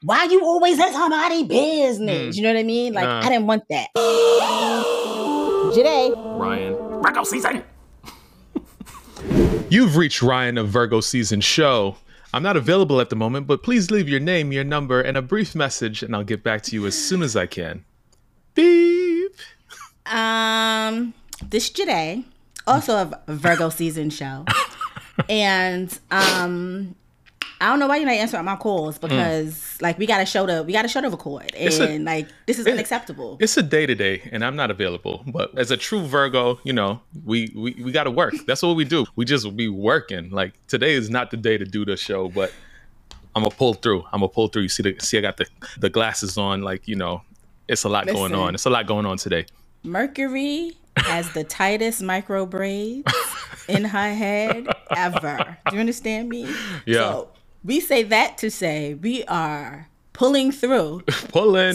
Why you always in somebody's business? Mm. You know what I mean? Like, I didn't want that. Jade. Ryan. Virgo season. You've reached Ryan of Virgo Season Show. I'm not available at the moment, but please leave your name, your number, and a brief message, and I'll get back to you as soon as I can. Beep. This Jade, also a Virgo Season Show. And I don't know why you're not answering my calls, because like we got a show to record, and like this is unacceptable. It's a day-to-day, and I'm not available. But as a true Virgo, you know, we got to work. That's what we do. We just be working. Like today is not the day to do the show, but I'm gonna pull through. You see, I got the glasses on. Like, you know, it's a lot going on. It's a lot going on today. Mercury has the tightest micro braids in her head ever. Do you understand me? Yeah. So we say that to say we are pulling through. Pulling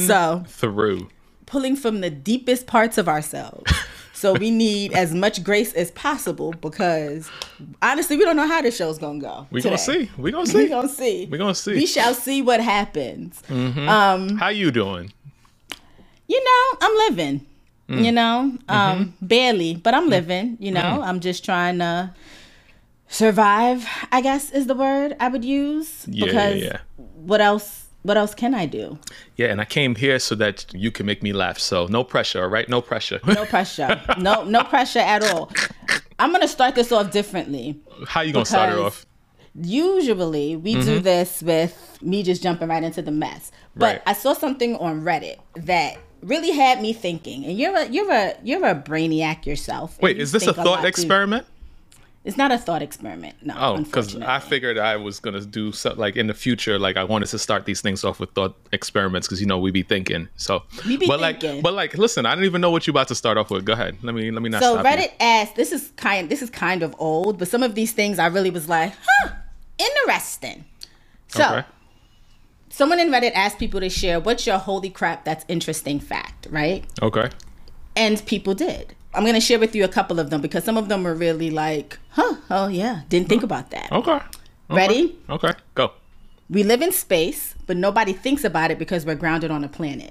from the deepest parts of ourselves. So we need as much grace as possible, because honestly, we don't know how this show's gonna go. We're gonna see. We shall see what happens. Mm-hmm. How you doing? You know, I'm living. You know, barely, but I'm living. You know, I'm just trying to survive, I guess is the word I would use. Because what else can I do? Yeah, and I came here so that you can make me laugh. So no pressure, all right? No pressure. No pressure. No pressure at all. I'm gonna start this off differently. How you gonna start it off? Usually we do this with me just jumping right into the mess. But I saw something on Reddit that really had me thinking, and you're a brainiac yourself. Wait, is this a thought experiment? It's not a thought experiment, no. Oh, because I figured I was gonna do something like in the future. Like I wanted to start these things off with thought experiments, because you know we be thinking. So, but listen, I don't even know what you're about to start off with. Go ahead, let me not. So stop Reddit asked. This is kind of old, but some of these things I really was like, interesting. So. Okay. Someone in Reddit asked people to share, what's your holy crap that's interesting fact, right? Okay. And people did. I'm going to share with you a couple of them, because some of them were really like, oh yeah, didn't think about that. Okay. Ready? Okay, go. We live in space, but nobody thinks about it because we're grounded on a planet.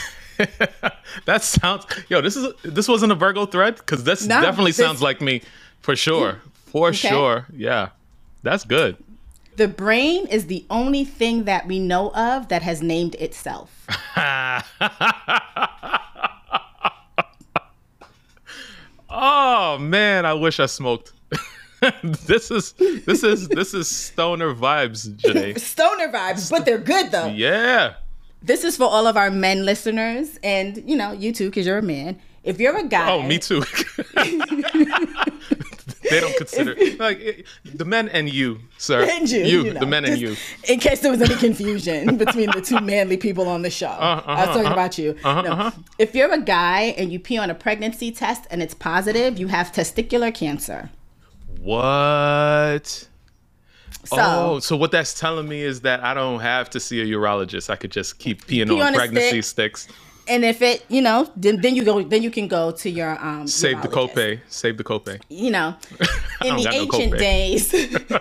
That sounds, this wasn't a Virgo thread? Because this definitely sounds like me, for sure. Sure, yeah. That's good. The brain is the only thing that we know of that has named itself. Oh man, I wish I smoked. This is stoner vibes, Janae. Stoner vibes, but they're good though. Yeah. This is for all of our men listeners, and you know, you too, because you're a man. If you're a guy. Oh, me too. They don't consider like the men and you, sir. And you know, the men and you. In case there was any confusion between the two manly people on the show, I was talking about you. If you're a guy and you pee on a pregnancy test and it's positive, you have testicular cancer. What? So what that's telling me is that I don't have to see a urologist. I could just keep peeing on pregnancy sticks. And if it, you know, then you can go to your Save the copay. You know, in the ancient days.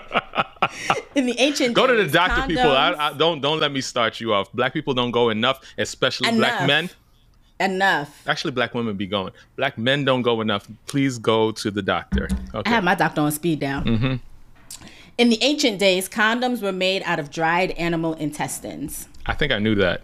Go to the doctor, condoms, people. I don't let me start you off. Black people don't go enough, especially black men. Enough. Actually, black women be going. Black men don't go enough. Please go to the doctor. Okay. I have my doctor on speed dial. Mm-hmm. In the ancient days, condoms were made out of dried animal intestines. I think I knew that.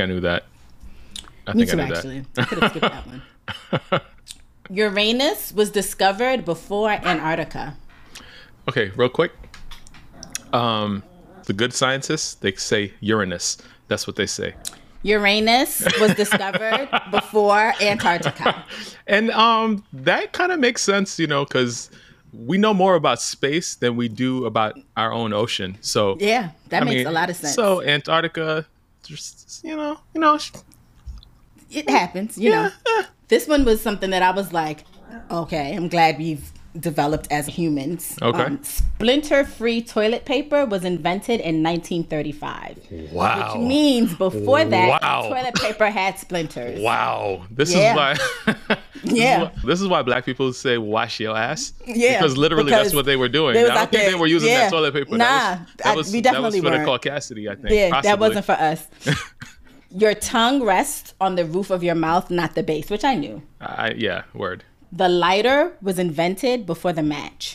Me too, actually. I could have skipped that one. Uranus was discovered before Antarctica. Okay, real quick. The good scientists, they say Uranus. That's what they say. Uranus was discovered before Antarctica. And that kind of makes sense, you know, because we know more about space than we do about our own ocean. So yeah, that makes a lot of sense. So Antarctica, just, you know. It happens, you know. This one was something that I was like, okay, I'm glad we've developed as humans. Okay. Splinter-free toilet paper was invented in 1935. Wow. Which means before that, toilet paper had splinters. Wow. This is why Yeah. This is why black people say wash your ass. Yeah. Because literally that's what they were doing. I don't think they were using that toilet paper. Nah. We definitely for weren't. the caucasity, I think. Yeah, possibly. that wasn't for us. Your tongue rests on the roof of your mouth, not the base, which I knew. Yeah, word. The lighter was invented before the match.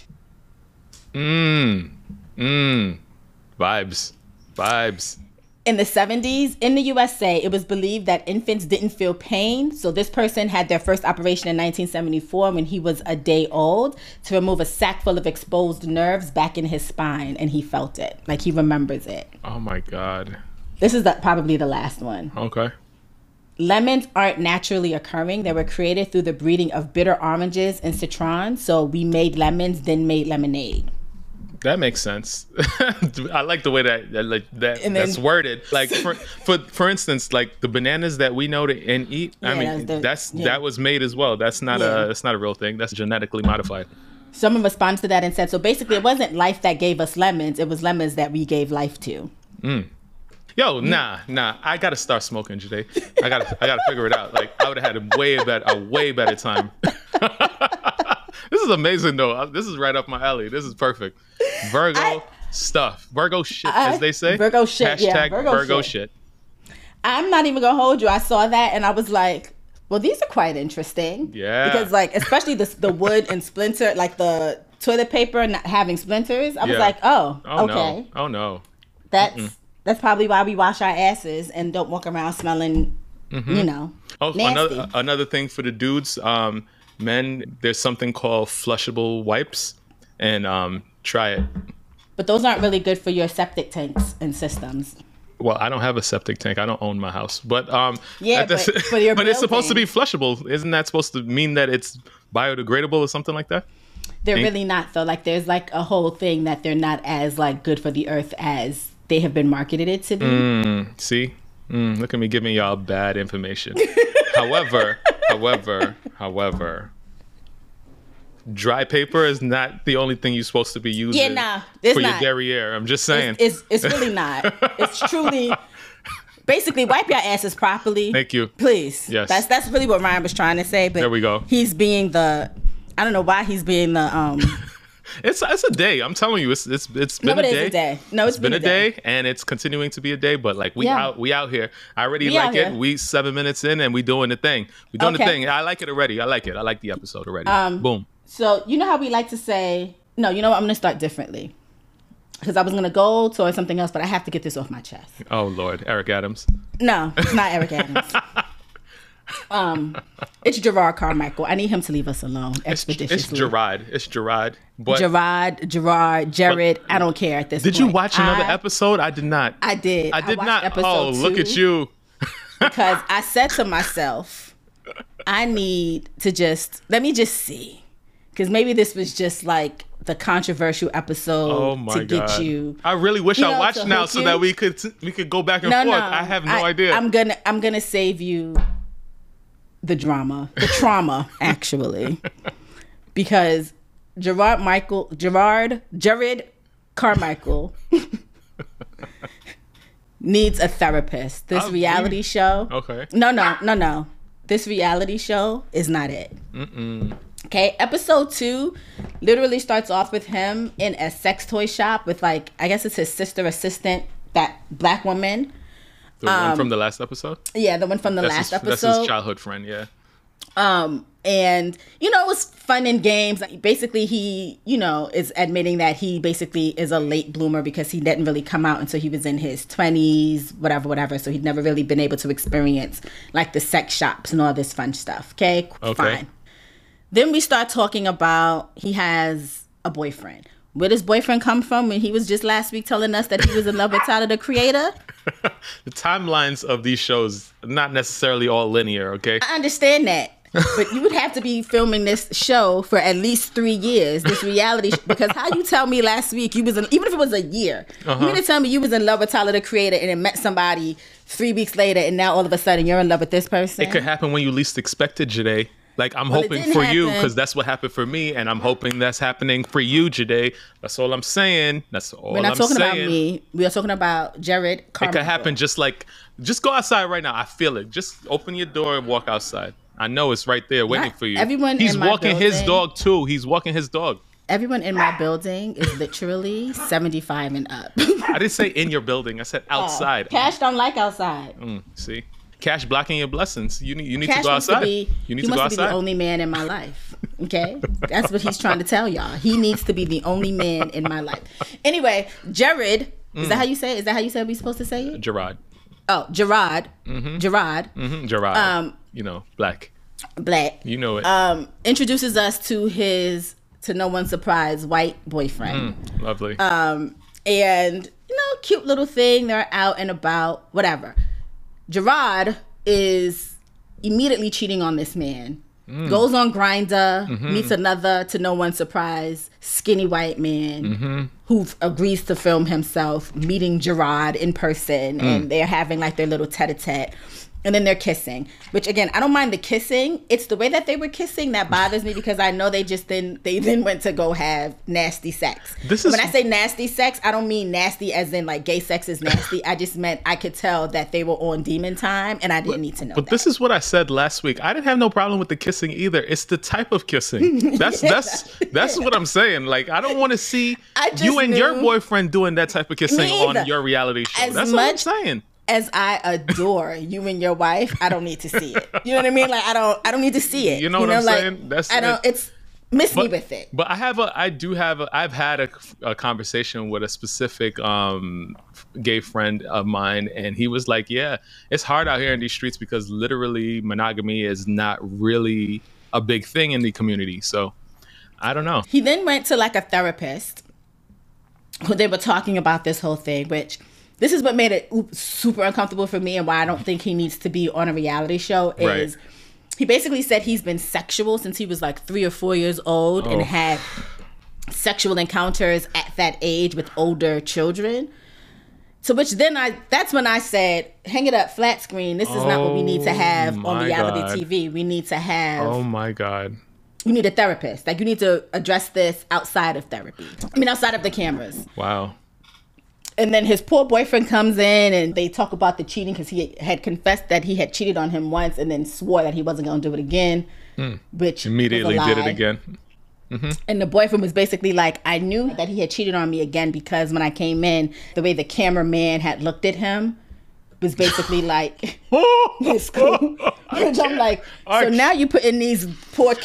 Vibes. In the 70s, in the USA, it was believed that infants didn't feel pain. So this person had their first operation in 1974 when he was a day old to remove a sack full of exposed nerves back in his spine. And he felt it. Like, he remembers it. Oh, my God. This is probably the last one. Okay. Lemons aren't naturally occurring. They were created through the breeding of bitter oranges and citrons. So we made lemons, then made lemonade. That makes sense. I like the way that's worded. Like for instance, like the bananas that we know to and eat. I mean, that was made as well. That's not a real thing. That's genetically modified. Someone responded to that and said, so basically, it wasn't life that gave us lemons. It was lemons that we gave life to. Yo, nah. I gotta start smoking today. I gotta figure it out. Like I would have had a way better time. This is amazing though. This is right up my alley. This is perfect. Virgo stuff. Virgo shit, as they say. Virgo shit. Hashtag Yeah, Virgo shit. I'm not even gonna hold you. I saw that and I was like, well, these are quite interesting. Yeah. Because like, especially the wood and splinter, like the toilet paper not having splinters. I was like, okay. No. Oh no. That's probably why we wash our asses and don't walk around smelling, nasty. Another thing for the dudes, men, there's something called flushable wipes, and try it. But those aren't really good for your septic tanks and systems. Well, I don't have a septic tank. I don't own my house. But but it's supposed to be flushable. Isn't that supposed to mean that it's biodegradable or something like that? They're really not though. Like there's like a whole thing that they're not as like good for the earth as they have been marketed it to be. See? Look at me giving y'all bad information. However, dry paper is not the only thing you're supposed to be using for your derriere. I'm just saying. It's really not. It's truly... Basically, wipe your asses properly. Thank you. Please. Yes. That's really what Ryan was trying to say. But there we go. He's being the... I don't know why he's being the... It's a day. I'm telling you, it's been a day. No, it's been a day, and it's continuing to be a day. But like we out here. I already like it. We 7 minutes in, and we doing the thing. We doing the thing. I like it already. I like it. I like the episode already. Boom. So you know how we like to say, no, you know what? I'm gonna start differently because I was gonna go towards something else, but I have to get this off my chest. Oh Lord, Eric Adams. No, it's not Eric Adams. It's Gerard Carmichael. I need him to leave us alone expeditiously. It's Gerard. But Gerard, Jared. I don't care at this point. Did you watch another episode? I did not. I did. I did not. Episode 2 look at you. Because I said to myself, I need to let me just see. Because maybe this was just like the controversial episode to get you. I really wish I watched now so that we could go back and forth. I have no idea. I'm gonna save you the trauma actually, because Jared Carmichael needs a therapist. This reality show. Okay. No. This reality show is not it. Okay, episode 2 literally starts off with him in a sex toy shop with I guess it's his sister assistant, that black woman. The one from the last episode? Yeah, the one from the last episode. That's his childhood friend, yeah. And, it was fun and games. Basically, he, is admitting that he basically is a late bloomer because he didn't really come out until he was in his 20s, whatever. So he'd never really been able to experience, the sex shops and all this fun stuff. Okay. Fine. Then we start talking about he has a boyfriend. Where does boyfriend come from when he was just last week telling us that he was in love with Tyler, the Creator? The timelines of these shows are not necessarily all linear, okay? I understand that. But you would have to be filming this show for at least 3 years, this reality because how you tell me last week you was in, even if it was a year, you mean to tell me you was in love with Tyler, the Creator, and then met somebody 3 weeks later, and now all of a sudden you're in love with this person? It could happen when you least expect it, Jade. I'm hoping for you because that's what happened for me, and I'm hoping that's happening for you, Jade. That's all I'm saying. We're not talking about me. We are talking about Jared Carmichael. It could happen just go outside right now. I feel it. Just open your door and walk outside. I know it's right there waiting for you. Everyone He's in my walking his building- dog too. He's walking his dog. Everyone in my building is literally 75 and up. I didn't say in your building. I said outside. Cash don't like outside. See, Cash blocking your blessings. You need Cash to go wants outside. he You need to wants go to be the outside. only man in my life. Okay, that's what he's trying to tell y'all. He needs to be the only man in my life. Anyway, Jared, is that how you say it? Is that how you said we supposed to say it? Gerard. Oh, Gerard. Gerard. Gerard. Black. Black. You know it. Introduces us to his, to no one's surprise, white boyfriend. Lovely. And, cute little thing. They're out and about, whatever. Gerard is immediately cheating on this man. Goes on Grindr, meets another, to no one's surprise, skinny white man who agrees to film himself meeting Gerard in person, and they're having like their little tete-a-tete. And then they're kissing, which again, I don't mind the kissing. It's the way that they were kissing that bothers me, because I know they then went to go have nasty sex. When I say nasty sex, I don't mean nasty as in like gay sex is nasty. I just meant I could tell that they were on demon time, and I didn't need to know. But this is what I said last week. I didn't have no problem with the kissing either. It's the type of kissing. That's what I'm saying. Like, I don't want to see you and your boyfriend doing that type of kissing on your reality show. That's what I'm saying. As I adore you and your wife, I don't need to see it. You know what I mean? Like, I don't need to see it. You know what I'm saying? It's miss me with it. But I've had a conversation with a specific gay friend of mine, and he was like, yeah, it's hard out here in these streets because literally monogamy is not really a big thing in the community. So I don't know. He then went to like a therapist who they were talking about this whole thing, which this is what made it super uncomfortable for me, and why I don't think he needs to be on a reality show is he basically said he's been sexual since he was like 3 or 4 years old and had sexual encounters at that age with older children. So that's when I said, hang it up, flat screen. This is not what we need to have on reality TV. We need to have... Oh my God. You need a therapist. Like, you need to address this outside of therapy. Outside of the cameras. Wow. And then his poor boyfriend comes in and they talk about the cheating, because he had confessed that he had cheated on him once and then swore that he wasn't going to do it again, which immediately was a lie. did it again. And the boyfriend was basically like, I knew that he had cheated on me again because when I came in, the way the cameraman had looked at him was basically like, it's cool. Which I'm like, so now you put in these poor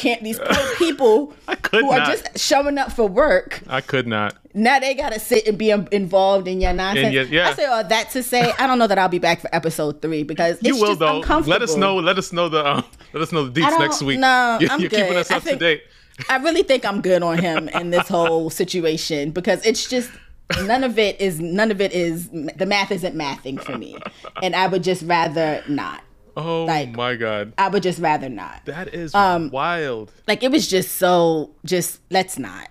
people who are just showing up for work. I could not. Now they gotta sit and be involved in your nonsense. I say all that to say, I don't know that I'll be back for episode 3 because it's just uncomfortable. Let us know the deets next week. No, you're good. Keeping us up to date. I really think I'm good on him in this whole situation, because it's just none of it is the math isn't mathing for me, and I would just rather not. Oh my God. I would just rather not. That is wild. Like, it was just let's not.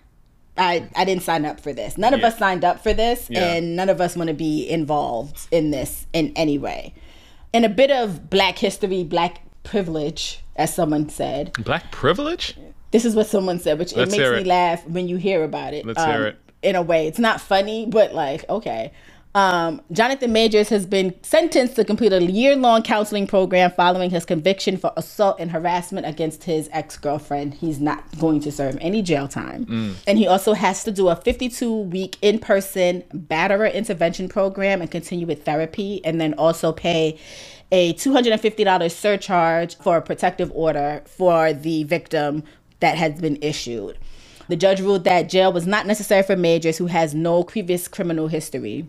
I didn't sign up for this. None of us signed up for this, and none of us want to be involved in this in any way. And a bit of Black history, Black privilege, as someone said. Black privilege? This is what someone said, which it makes me laugh when you hear about it. Let's hear it. In a way, it's not funny, but like, okay. Jonathan Majors has been sentenced to complete a year-long counseling program following his conviction for assault and harassment against his ex-girlfriend. He's not going to serve any jail time. And he also has to do a 52-week in-person batterer intervention program and continue with therapy, and then also pay a $250 surcharge for a protective order for the victim that has been issued. The judge ruled that jail was not necessary for Majors, who has no previous criminal history.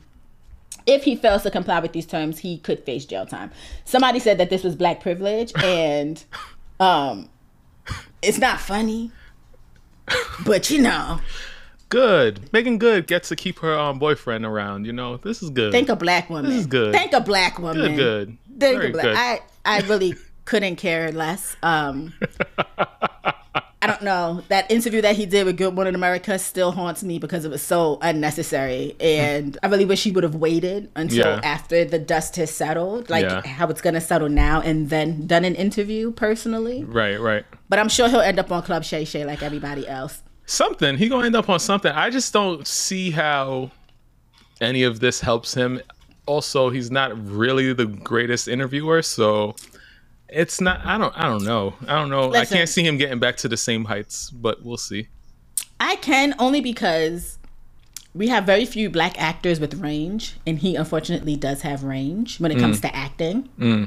If he fails to comply with these terms, he could face jail time. Somebody said that this was Black privilege, and it's not funny, but Good. Megan Good gets to keep her boyfriend around. This is good. Thank a Black woman. This is good. Thank a Black woman. Good. Thank a Black. Good. I really couldn't care less. I don't know. That interview that he did with Good Morning America still haunts me because it was so unnecessary. And I really wish he would have waited until after the dust has settled, how it's going to settle now, and then done an interview personally. Right. But I'm sure he'll end up on Club Shay Shay like everybody else. Something. He going to end up on something. I just don't see how any of this helps him. Also, he's not really the greatest interviewer, so... It's not. I don't know. I don't know. Listen, I can't see him getting back to the same heights, but we'll see. I can, only because we have very few black actors with range, and he unfortunately does have range when it comes to acting.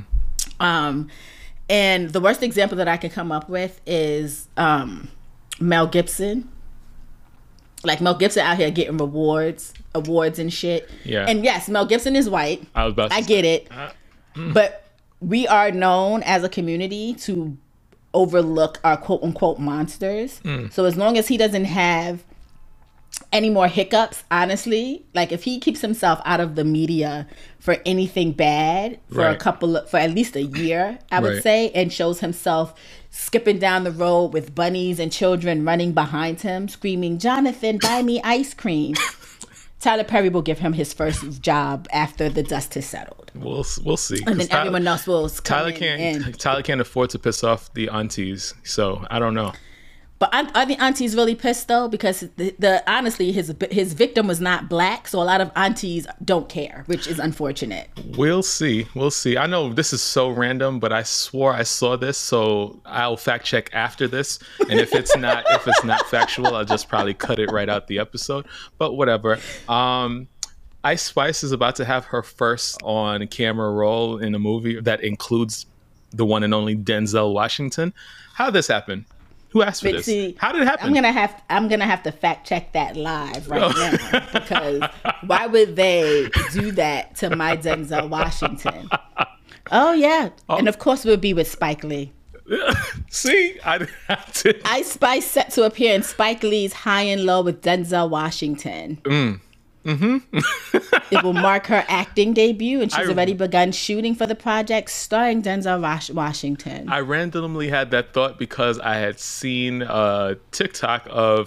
And the worst example that I could come up with is Mel Gibson. Like, Mel Gibson out here getting awards and shit. Yeah. And yes, Mel Gibson is white. I get it. But we are known as a community to overlook our quote unquote monsters. So as long as he doesn't have any more hiccups, honestly, like if he keeps himself out of the media for anything bad for for at least a year, I would say, and shows himself skipping down the road with bunnies and children running behind him screaming, "Jonathan, buy me ice cream," Tyler Perry will give him his first job after the dust has settled. We'll see. And then everyone else will come Tyler can't afford to piss off the aunties, so I don't know. But are the aunties really pissed though? Because honestly, his victim was not black, so a lot of aunties don't care, which is unfortunate. We'll see. I know this is so random, but I swore I saw this, so I'll fact check after this. And if it's not factual, I'll just probably cut it right out the episode. But whatever. Ice Spice is about to have her first on camera role in a movie that includes the one and only Denzel Washington. How did this happen? Who asked for this? How did it happen? I'm gonna have to fact check that live right now, because why would they do that to my Denzel Washington? Oh yeah, and of course it would be with Spike Lee. See, I have to. Ice Spice set to appear in Spike Lee's High and Low with Denzel Washington. It will mark her acting debut, and she's already begun shooting for the project starring Denzel Washington. I randomly had that thought because I had seen a TikTok of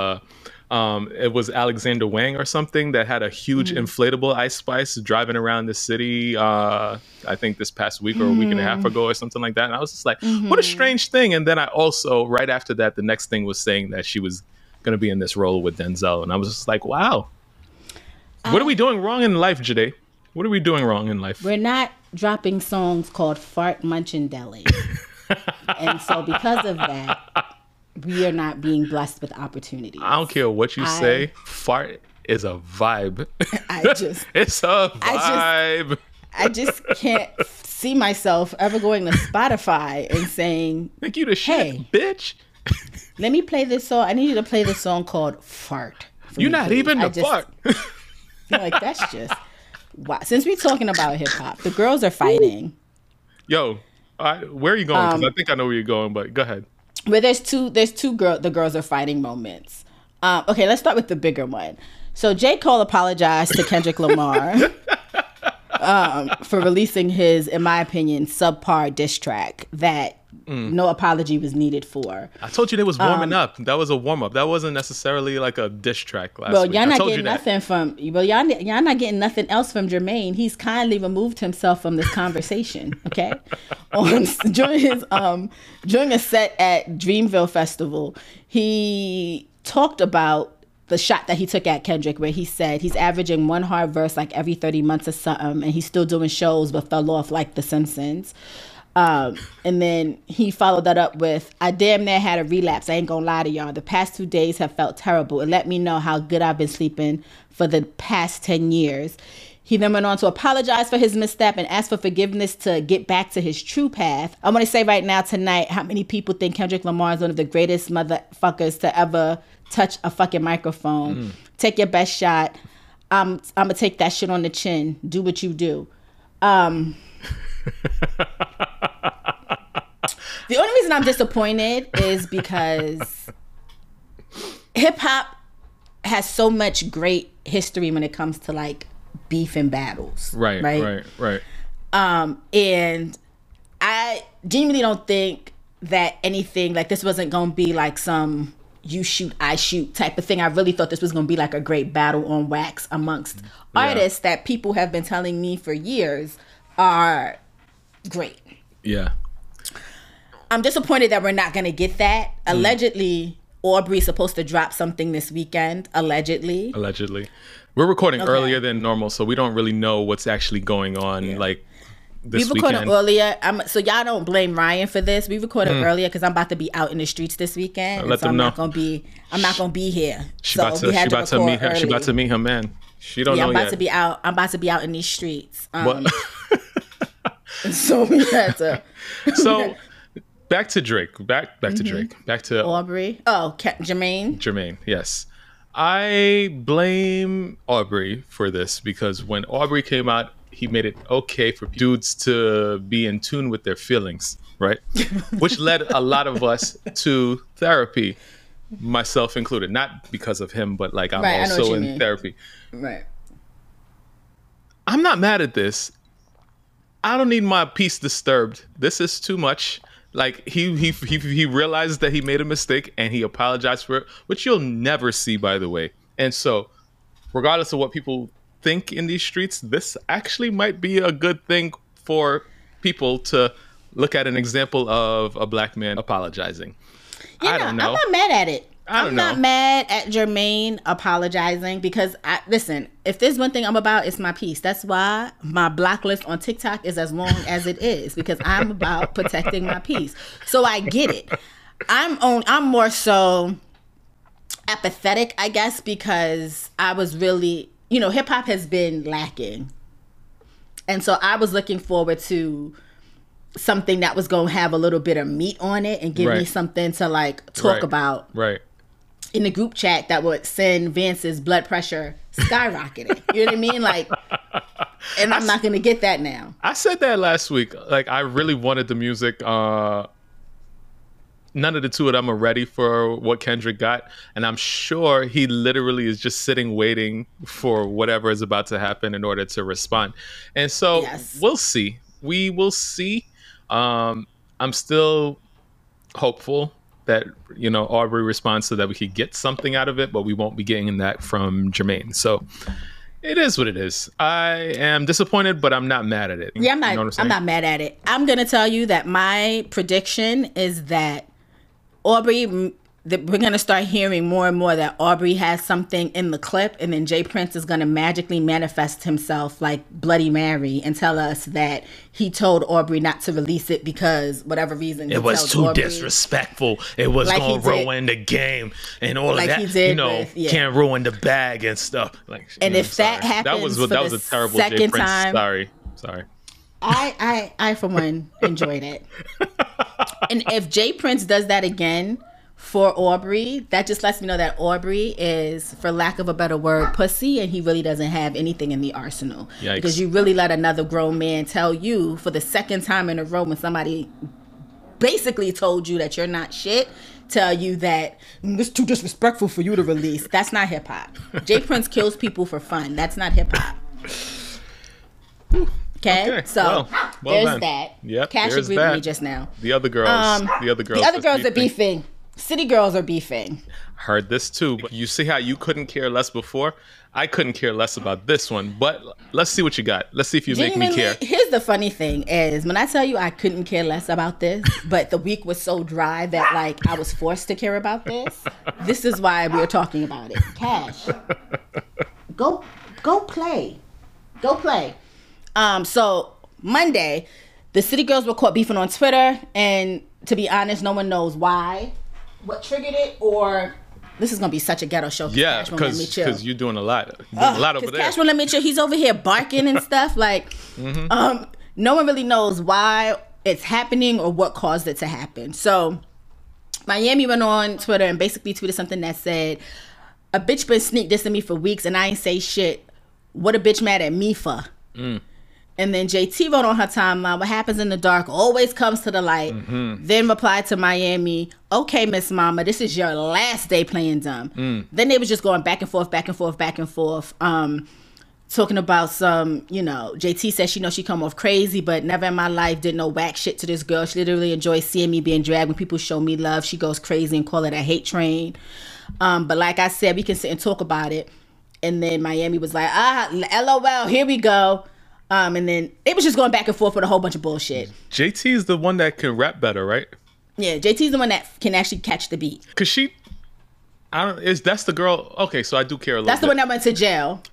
it was Alexander Wang or something that had a huge inflatable Ice Spice driving around the city, I think this past week or a week and a half ago or something like that. And I was just like, what a strange thing. And then I also, right after that, the next thing was saying that she was going to be in this role with Denzel. And I was just like, wow. What are we doing wrong in life, Jade? What are we doing wrong in life? We're not dropping songs called Fart Munchin Deli. And so because of that, we are not being blessed with opportunities. I don't care what you say. Fart is a vibe. It's a vibe. I just can't see myself ever going to Spotify and saying, "Thank you to shit, bitch. Let me play this song. I need you to play this song called Fart." You're not even a fart. Like, that's just wow. Since we're talking about hip hop, the girls are fighting. Yo, where are you going? Because I think I know where you're going, but go ahead. But there's two the girls are fighting moments. Okay, let's start with the bigger one. So J. Cole apologized to Kendrick Lamar for releasing his, in my opinion, subpar diss track that no apology was needed for. I told you they was warming up. That was a warm up. That wasn't necessarily like a diss track last week. Y'all not getting nothing from. Well, y'all not getting nothing else from Jermaine. He's kindly removed himself from this conversation. Okay, during a set at Dreamville Festival, he talked about the shot that he took at Kendrick, where he said he's averaging one hard verse like every 30 months or something, and he's still doing shows but fell off like The Simpsons. And then he followed that up with, "I damn near had a relapse. I ain't gonna lie to y'all. The past 2 days have felt terrible. It let me know how good I've been sleeping for the past 10 years. He then went on to apologize for his misstep and ask for forgiveness to get back to his true path. I want to say right now tonight, how many people think Kendrick Lamar is one of the greatest motherfuckers to ever touch a fucking microphone? Take your best shot. I'm going to take that shit on the chin. Do what you do." The only reason I'm disappointed is because hip hop has so much great history when it comes to like beef and battles. Right. And I genuinely don't think that anything like this wasn't going to be like some you shoot, I shoot type of thing. I really thought this was going to be like a great battle on wax amongst artists that people have been telling me for years are great. Yeah. I'm disappointed that we're not going to get that. Allegedly, Aubrey's supposed to drop something this weekend. Allegedly. We're recording earlier than normal, so we don't really know what's actually going on. Yeah. Like, this we recorded weekend. earlier. So y'all don't blame Ryan for this. We recorded earlier because I'm about to be out in the streets this weekend. Let so them know. I'm not gonna be here. She about to meet her. She about to meet her man. She don't know I'm about yet. to be out. I'm about to be out in these streets. What? So we had to. So back to Drake. Back to Drake. Back to Aubrey. Oh, Jermaine. Jermaine. Yes. I blame Aubrey for this because when Aubrey came out, he made it okay for dudes to be in tune with their feelings, right? Which led a lot of us to therapy, myself included. Not because of him, but like I'm also in therapy. Right. I'm not mad at this. I don't need my peace disturbed. This is too much. Like he realized that he made a mistake and he apologized for it, which you'll never see, by the way. And so, regardless of what people think in these streets, this actually might be a good thing for people to look at an example of a black man apologizing. I don't know. I'm not mad at it. I'm not mad at Jermaine apologizing because listen, if there's one thing I'm about, it's my peace. That's why my block list on TikTok is as long as it is, because I'm about protecting my peace. So I get it. I'm more so apathetic, I guess, because I was really, hip hop has been lacking. And so I was looking forward to something that was going to have a little bit of meat on it and give me something to like talk about. Right. In the group chat that would send Vance's blood pressure skyrocketing. You know what I mean? Like, and I'm not going to get that now. I said that last week. Like, I really wanted the music. None of the two of them are ready for what Kendrick got. And I'm sure he literally is just sitting waiting for whatever is about to happen in order to respond. And so we'll see. We will see. I'm still hopeful that, Aubrey responds so that we could get something out of it, but we won't be getting that from Jermaine. So it is what it is. I am disappointed, but I'm not mad at it. Yeah, I'm not mad at it. I'm going to tell you that my prediction is that Aubrey, we're going to start hearing more and more that Aubrey has something in the clip, and then Jay Prince is going to magically manifest himself like Bloody Mary and tell us that he told Aubrey not to release it because whatever reason. It was too disrespectful. It was like going to ruin the game and all of that. Can't ruin the bag and stuff. Like, and if that happens, that was a terrible Jay Prince. Sorry. I for one enjoyed it. And if Jay Prince does that again for Aubrey, that just lets me know that Aubrey is, for lack of a better word, pussy, and he really doesn't have anything in the arsenal. Yikes. Because you really let another grown man tell you for the second time in a row when somebody basically told you that you're not shit, tell you that it's too disrespectful for you to release. That's not hip hop. Jay Prince kills people for fun. That's not hip hop. Okay, so there's that. Yep, Cash agreed with me just now. The other girls are beefing. City girls are beefing. Heard this too, but you see how you couldn't care less before? I couldn't care less about this one, but let's see what you got. Let's see if you make me care. Here's the funny thing is, when I tell you I couldn't care less about this, but the week was so dry that like I was forced to care about this. This is why we're talking about it. Cash, go play. So Monday, the City Girls were caught beefing on Twitter, and to be honest, no one knows why, what triggered it, or this is gonna be such a ghetto show. Yeah, because you're doing a lot. Over there. Cash won't let me chill. He's over here barking and stuff. Like, no one really knows why it's happening or what caused it to happen. So, Miami went on Twitter and basically tweeted something that said, "A bitch been sneak dissing me for weeks and I ain't say shit. What a bitch mad at me for?" And then JT wrote on her timeline, "What happens in the dark always comes to the light." Then replied to Miami, "Okay, Miss Mama, this is your last day playing dumb." Then they was just going back and forth, talking about some, JT said she come off crazy, but never in my life did no whack shit to this girl. She literally enjoys seeing me being dragged. When people show me love, she goes crazy and call it a hate train. But like I said, we can sit and talk about it. And then Miami was like, LOL, here we go. And then it was just going back and forth with a whole bunch of bullshit. JT is the one that can rap better, right? Yeah, JT's the one that can actually catch the beat. Cause that's the girl. Okay, so I do care a little. That's the one that went to jail.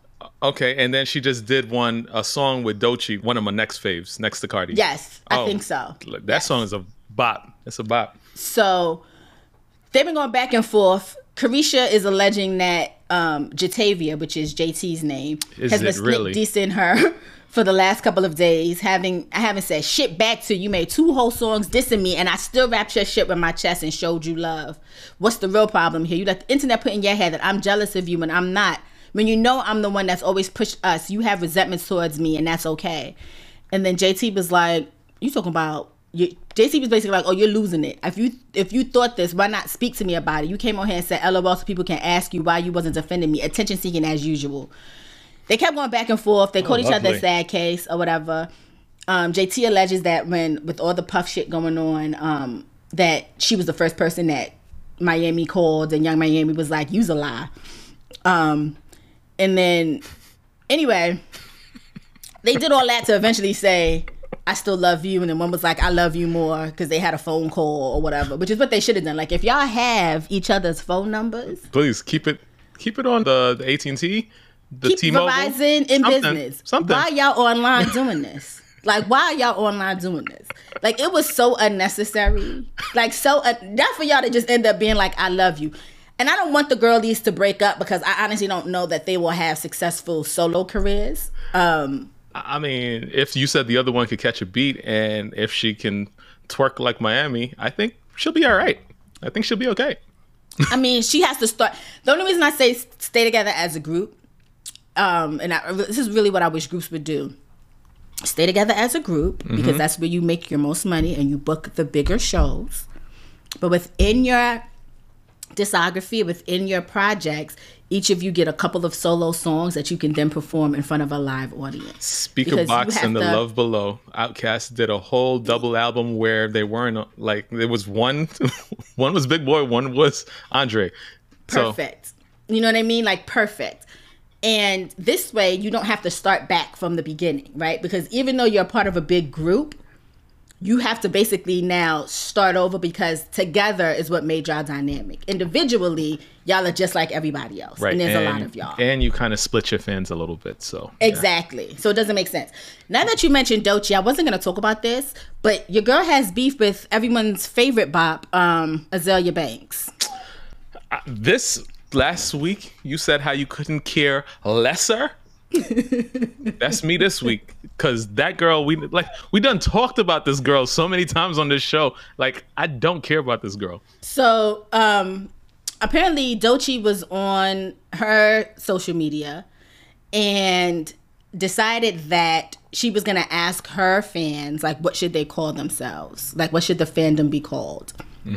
Okay, and then she just did a song with Doechii, one of my next faves, next to Cardi. Yes, I think so. That song is a bop. It's a bop. So they've been going back and forth. Carisha is alleging that Jatavia, which is JT's name, has been slick dissing her for the last couple of days. I haven't said shit back to you. You made 2 whole songs dissing me, and I still wrapped your shit with my chest and showed you love. What's the real problem here? You let the internet put in your head that I'm jealous of you when I'm not. When you know I'm the one that's always pushed us, you have resentments towards me, and that's okay. And then JT was like, you talking about... JT was basically like, oh, you're losing it. If you thought this, why not speak to me about it? You came on here and said LOL so people can ask you why you wasn't defending me. Attention seeking as usual. They kept going back and forth. They called each other a sad case or whatever. JT alleges that with all the Puff shit going on, that she was the first person that Miami called, and Young Miami was like, you's a lie. And then, anyway, they did all that to eventually say, I still love you, and then one was like, I love you more, because they had a phone call or whatever, which is what they should have done. Like, if y'all have each other's phone numbers, please keep it on the AT&T, the T-Mobile, Verizon in business. Something. Why y'all online doing this? Like, why are y'all online doing this? Like, it was so unnecessary. Like, not for y'all to just end up being like, I love you. And I don't want the girlies to break up, because I honestly don't know that they will have successful solo careers. I mean, if you said the other one could catch a beat, and if she can twerk like Miami, I think she'll be all right. I think she'll be okay. I mean, she has to start. The only reason I say stay together as a group, this is really what I wish groups would do. Stay together as a group, because that's where you make your most money and you book the bigger shows. But within your discography, within your projects, each of you get a couple of solo songs that you can then perform in front of a live audience. Speaker Box and The Love Below. Outkast did a whole double album where they weren't like, there was one was Big Boy, one was Andre. Perfect. You know what I mean? Like, perfect. And this way you don't have to start back from the beginning, right? Because even though you're a part of a big group, you have to basically now start over, because together is what made y'all dynamic. Individually, y'all are just like everybody else. Right. And there's a lot of y'all. And you kind of split your fans a little bit. So exactly. Yeah. So it doesn't make sense. Now that you mentioned Doechii, I wasn't going to talk about this, but your girl has beef with everyone's favorite bop, Azealia Banks. This last week, you said how you couldn't care lesser. That's me this week, because that girl, we done talked about this girl so many times on this show. Like, I don't care about this girl. So apparently Doechii was on her social media and decided that she was going to ask her fans, like, what should they call themselves? Like, what should the fandom be called?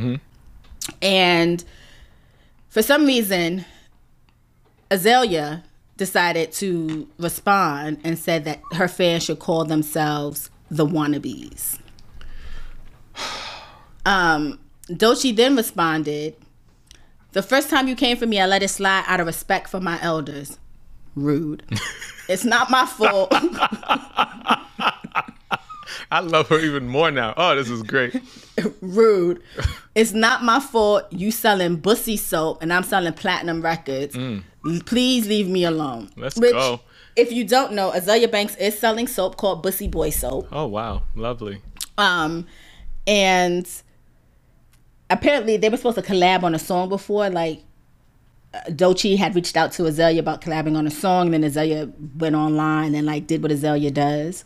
And for some reason, Azealia decided to respond and said that her fans should call themselves the Wannabes. Doechii then responded, the first time you came for me, I let it slide out of respect for my elders. Rude. It's not my fault. I love her even more now. Oh, this is great. Rude. It's not my fault you selling Bussy soap and I'm selling platinum records. Please leave me alone. Let's go. If you don't know, Azealia Banks is selling soap called Bussy Boy Soap. Oh, wow. Lovely. And apparently they were supposed to collab on a song before. Like, Doechii had reached out to Azealia about collabing on a song, and then Azealia went online and like did what Azealia does.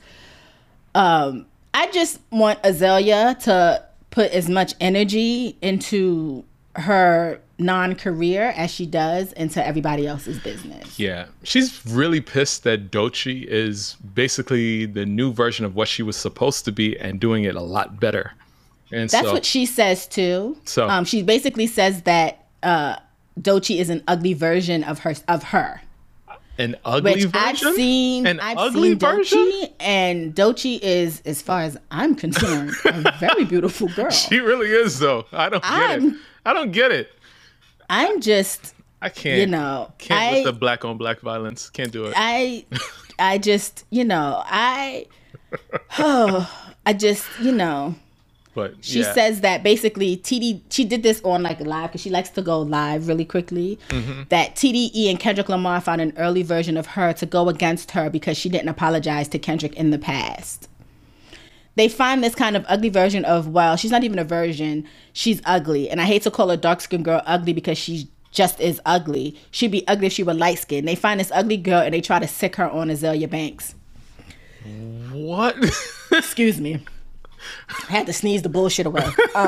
I just want Azealia to put as much energy into her non-career as she does into everybody else's business. Yeah. She's really pissed that Doechii is basically the new version of what she was supposed to be and doing it a lot better. And that's what she says too. So she basically says that Doechii is an ugly version of her. An ugly version? I've seen Doechii, and Doechii is, as far as I'm concerned, a very beautiful girl. She really is, though. I don't get it. I'm just, I can't. You know, with the black on black violence. Can't do it. I just, you know, I just, you know. But she says that basically TD, she did this on like live because she likes to go live really quickly. That TDE and Kendrick Lamar found an early version of her to go against her because she didn't apologize to Kendrick in the past. They find this kind of ugly version of, well, she's not even a version, she's ugly. And I hate to call a dark-skinned girl ugly because she just is ugly. She'd be ugly if she were light-skinned. They find this ugly girl and they try to sick her on Azealia Banks. What? Excuse me. I had to sneeze the bullshit away.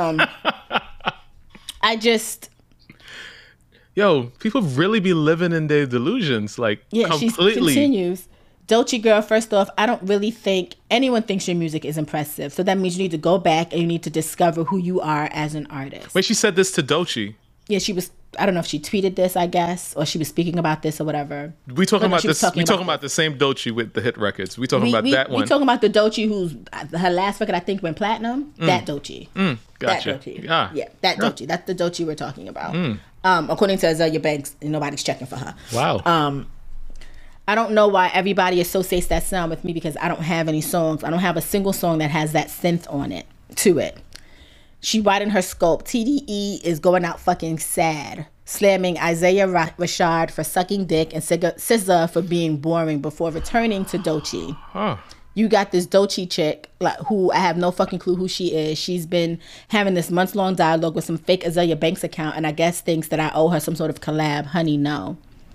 I just... Yo, people really be living in their delusions, like, completely. She continues. Doechii girl, first off, I don't really think anyone thinks your music is impressive. So that means you need to go back and you need to discover who you are as an artist. Wait, she said this to Doechii? Yeah, she was... I don't know if she tweeted this, I guess, or she was speaking about this or whatever. We talking about this. We talking about the same Doechii with the hit records. We talking about that one. We talking about the Doechii who's her last record I think went platinum. That Doechii. Gotcha. That Doechii. Yeah, that Doechii. That's the Doechii we're talking about. According to Azealia Banks, nobody's checking for her. Wow. I don't know why everybody associates that sound with me because I don't have any songs. I don't have a single song that has that synth on it to it. She widened her scope. TDE is going out fucking sad, slamming Isaiah Rashad for sucking dick and SZA for being boring before returning to Doechii. You got this Doechii chick, like, who I have no fucking clue who she is. She's been having this months-long dialogue with some fake Azealia Banks account and I guess thinks that I owe her some sort of collab. Honey, no.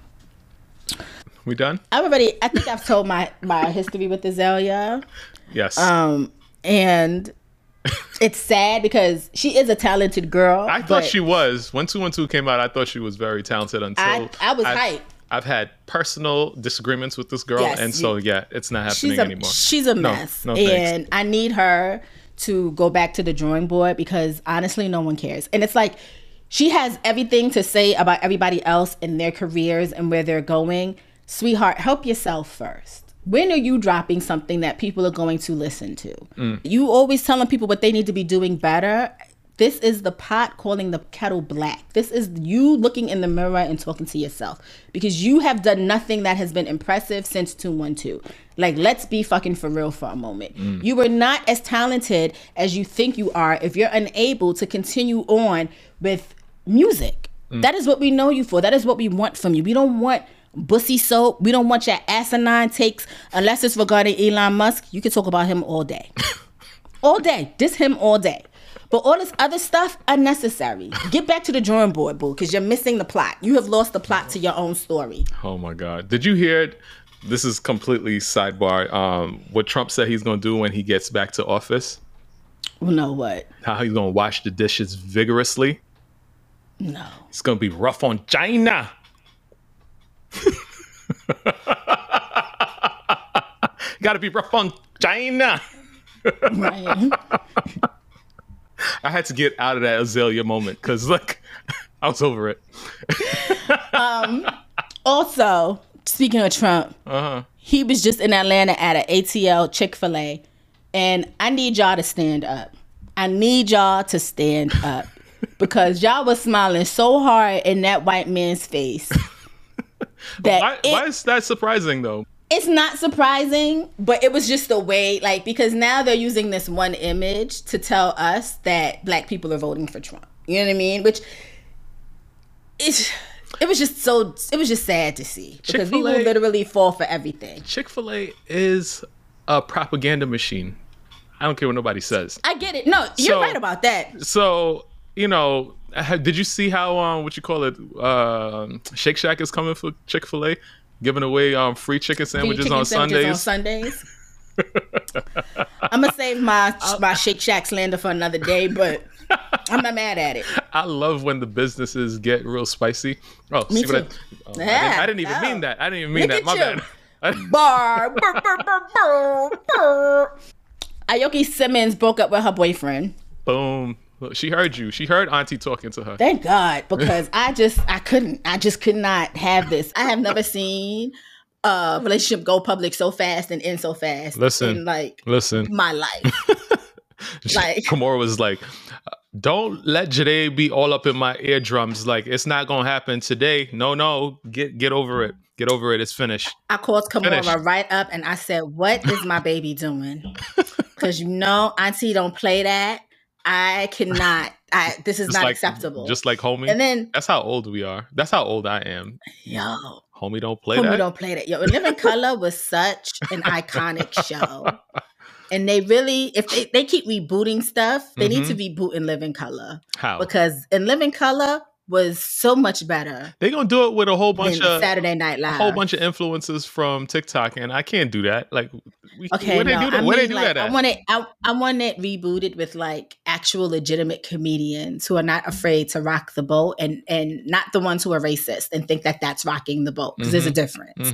We done? I think I've told my history with Azealia. Yes. And... it's sad because she is a talented girl. I thought she was. When 212 came out, I thought she was very talented until I was hyped. I've had personal disagreements with this girl, and so it's not happening anymore. She's a mess, no and I need her to go back to the drawing board because honestly, no one cares. And it's like she has everything to say about everybody else and their careers and where they're going. Sweetheart, help yourself first. When are you dropping something that people are going to listen to? You always telling people what they need to be doing better. This is the pot calling the kettle black. This is you looking in the mirror and talking to yourself because you have done nothing that has been impressive since 212. Like, let's be fucking for real for a moment. You are not as talented as you think you are if you're unable to continue on with music. That is what we know you for. That is what we want from you. We don't want bussy soap. We don't want your asinine takes unless it's regarding Elon Musk. You can talk about him all day. All day. Diss him all day. But all this other stuff, unnecessary. Get back to the drawing board, boo, because you're missing the plot. You have lost the plot to your own story. Oh, my God. Did you hear, this is completely sidebar, what Trump said he's going to do when he gets back to office? No, what? How he's going to wash the dishes vigorously? No. It's going to be rough on China. Gotta be rough on China. Right. I had to get out of that Azealia moment because, like, I was over it. Also, speaking of Trump, he was just in Atlanta at an ATL Chick-fil-A, and I need y'all to stand up. I need y'all to stand up because y'all was smiling so hard in that white man's face. Why is that surprising, though? It's not surprising, but it was just the way, like, because now they're using this one image to tell us that black people are voting for Trump. You know what I mean? Which it was just sad to see because we will literally fall for everything. Chick-fil-A is a propaganda machine. I don't care what nobody says. I get it. No, you're right about that. So, you know, did you see how Shake Shack is coming for Chick-fil-A? Giving away free chicken sandwiches on Sundays. I'm gonna save my Shake Shack slander for another day, but I'm not mad at it. I love when the businesses get real spicy. Oh, me too. I didn't even mean that. I didn't even mean that. My bad. Aoki Simmons broke up with her boyfriend. Boom. She heard you. She heard Auntie talking to her. Thank God, because I just could not have this. I have never seen a relationship go public so fast and end so fast. Listen, my life. Like Kimora was like, don't let Jade be all up in my eardrums. Like, it's not gonna happen today. No, get over it. Get over it. It's finished. I called Kimora right up and I said, what is my baby doing? Because Auntie don't play that. I cannot. This is Just not like, acceptable. just like Homie. And then, That's how old we are. That's how old I am. yo, Homie don't play Homie that. don't play that. Yo, In Living Color was such an iconic show. And they really, if they keep rebooting stuff, they need to reboot In Living Color. How? Because In Living Color was so much better They're gonna do it with a whole bunch than of Saturday Night Live. a whole bunch of influences from TikTok, and I can't do that. Like, Okay, where they do that? Where they do like, that at? I want it rebooted with like actual legitimate comedians who are not afraid to rock the boat and not the ones who are racist and think that that's rocking the boat, because there's a difference.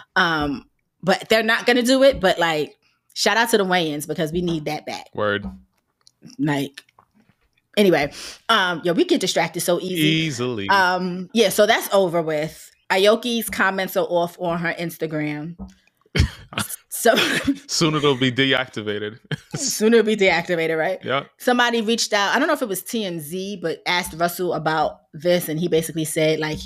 But they're not gonna do it. But like, shout out to the Wayans, because we need that back. Word. Like, anyway, we get distracted so Easily. Yeah, so that's over with. Aoki's comments are off on her Instagram. So soon it'll be deactivated. Soon it'll be deactivated, right? Yeah. Somebody reached out, I don't know if it was TMZ, but asked Russell about this, and he basically said like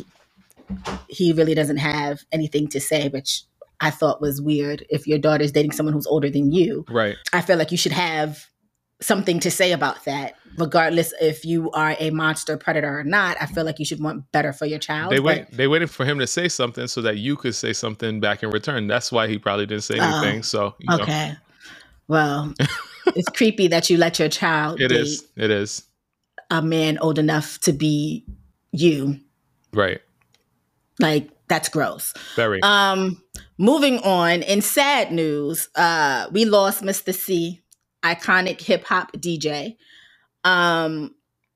he really doesn't have anything to say, which I thought was weird. If your daughter's dating someone who's older than you, right, I feel like you should have something to say about that, regardless if you are a monster predator or not. I feel like you should want better for your child. They waited for him to say something so that you could say something back in return. That's why he probably didn't say anything. So okay, well, it's creepy that you let your child It date is a man old enough to be you. Right. Like, that's gross. Very. Moving on, in sad news, we lost Mr. C, iconic hip hop DJ. And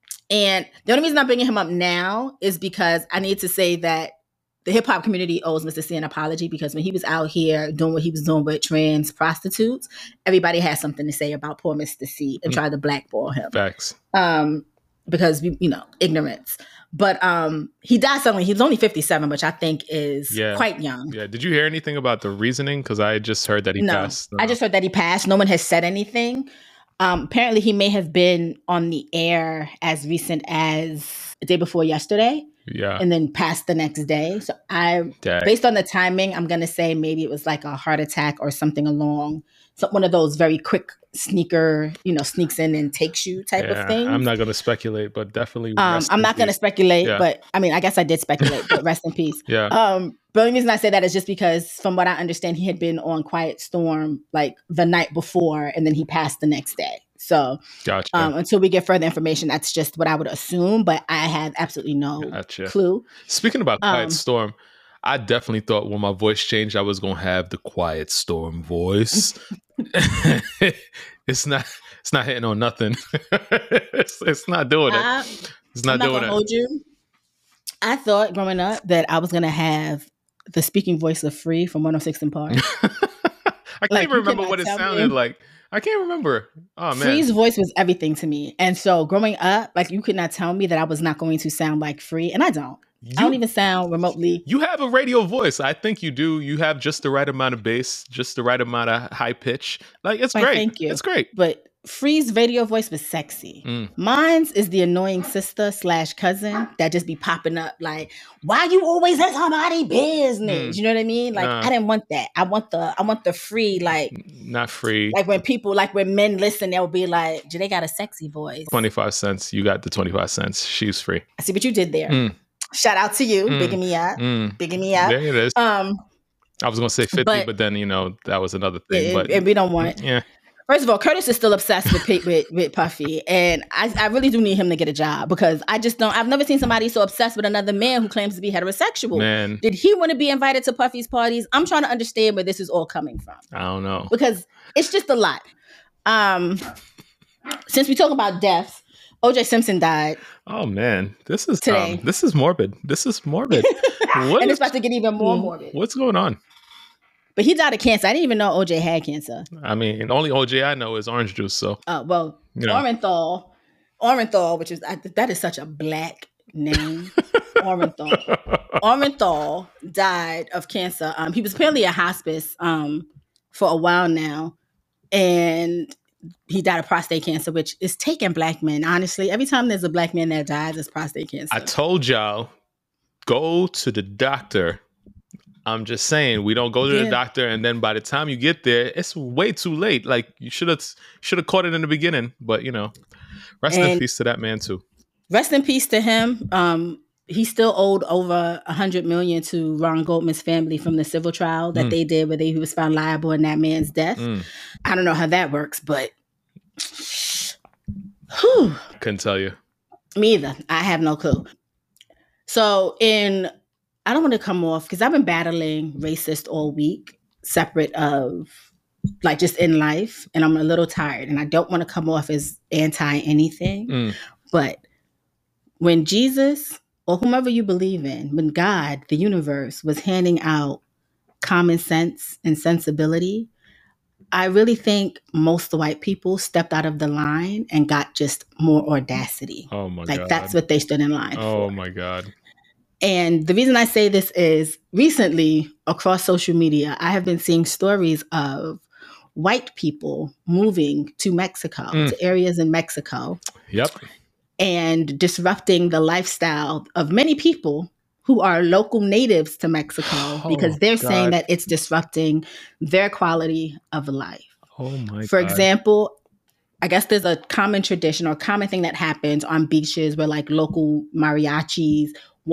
the only reason I'm bringing him up now is because I need to say that the hip hop community owes Mr. C an apology, because when he was out here doing what he was doing with trans prostitutes, everybody had something to say about poor Mr. C and tried to blackball him. Facts. Because ignorance. But he died suddenly. He was only 57, which I think is quite young. Yeah. Did you hear anything about the reasoning? Because I just heard that he passed. I just heard that he passed. No one has said anything. Apparently, he may have been on the air as recent as the day before yesterday. Yeah. And then passed the next day. So based on the timing, I'm going to say maybe it was like a heart attack or something along. So one of those very quick sneaker, sneaks in and takes you type of thing. I'm not going to speculate, but definitely. I'm not going to speculate, but I mean, I guess I did speculate, but rest in peace. Yeah. But the only reason I say that is just because, from what I understand, he had been on Quiet Storm like the night before, and then he passed the next day. So gotcha. Until we get further information, that's just what I would assume, but I have absolutely no clue. Speaking about Quiet Storm, I definitely thought when my voice changed, I was going to have the Quiet Storm voice. It's not hitting on nothing. it's not doing it. It's not doing it. Hold you. I thought growing up that I was going to have the speaking voice of Free from 106 & Park. I can't even remember what it sounded like. I can't remember. Oh, man. Free's voice was everything to me. And so growing up, like, you could not tell me that I was not going to sound like Free. And I don't. I don't even sound remotely. You have a radio voice. I think you do. You have just the right amount of bass, just the right amount of high pitch. Like, it's great. Thank you. It's great. But Free's radio voice was sexy. Mine's is the annoying sister / cousin that just be popping up like, why you always in somebody business? You know what I mean? Like, I didn't want that. I want the Free, like, not Free. Like when men listen, they'll be like, they got a sexy voice. 25 cents. You got the 25 cents. She's Free. I see what you did there. Shout out to you, bigging me up. Bigging me up. There it is. I was going to say 50, but then, that was another thing. And we don't want. Yeah. First of all, Curtis is still obsessed with Puffy, and I really do need him to get a job, because I just don't. I've never seen somebody so obsessed with another man who claims to be heterosexual. Man, did he want to be invited to Puffy's parties? I'm trying to understand where this is all coming from. I don't know, because it's just a lot. Since we talk about deaths, O.J. Simpson died. Oh man, this is today. This is morbid. And it's about to get even more morbid. What's going on? But he died of cancer. I didn't even know OJ had cancer. I mean, only OJ I know is orange juice. So, Orenthal, which is that is such a black name. Orenthal died of cancer. He was apparently at hospice for a while now, and he died of prostate cancer, which is taking black men. Honestly, every time there's a black man that dies, it's prostate cancer. I told y'all, go to the doctor. I'm just saying, we don't go to the Yeah. doctor, and then by the time you get there, it's way too late. Like, you should have caught it in the beginning. But rest in And peace to that man too. rest in peace to him. He still owed over $100 million to Ron Goldman's family from the civil trial that they did, where he was found liable in that man's death. I don't know how that works, but whew. Couldn't tell you. Me either. I have no clue. So I don't want to come off, because I've been battling racist all week, separate of like just in life, and I'm a little tired, and I don't want to come off as anti anything. But when Jesus, or whomever you believe in, when God, the universe, was handing out common sense and sensibility, I really think most white people stepped out of the line and got just more audacity. Oh my God. God. That's what they stood in line for. Oh my God. And the reason I say this is recently across social media, I have been seeing stories of white people moving to Mexico, to areas in Mexico. Yep. And disrupting the lifestyle of many people who are local natives to Mexico, because they're saying that it's disrupting their quality of life. Oh my God. For example, I guess there's a common tradition or common thing that happens on beaches where like local mariachis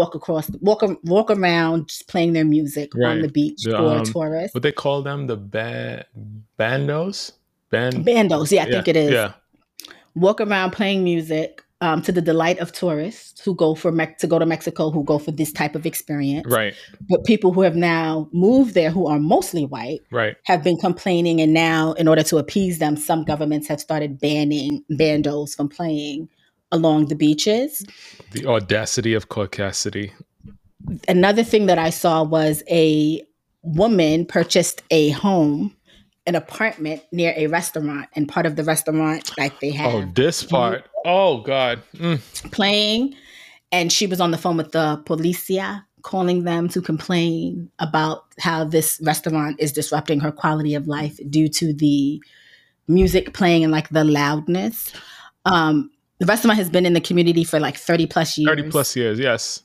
walk around just playing their music on the beach for tourists. What they call them, the bandos? Bandos, yeah, I think it is. Yeah. Walk around playing music to the delight of tourists who go to go to Mexico, who go for this type of experience. Right. But people who have now moved there, who are mostly white, have been complaining. And now, in order to appease them, some governments have started banning bandos from playing along the beaches. The audacity of caucasity. Another thing that I saw was a woman purchased an apartment near a restaurant, and part of the restaurant, like they have. Oh, this part. Oh God. Playing, and she was on the phone with the policia, calling them to complain about how this restaurant is disrupting her quality of life due to the music playing and like the loudness. The restaurant has been in the community for like 30 plus years. 30 plus years, yes.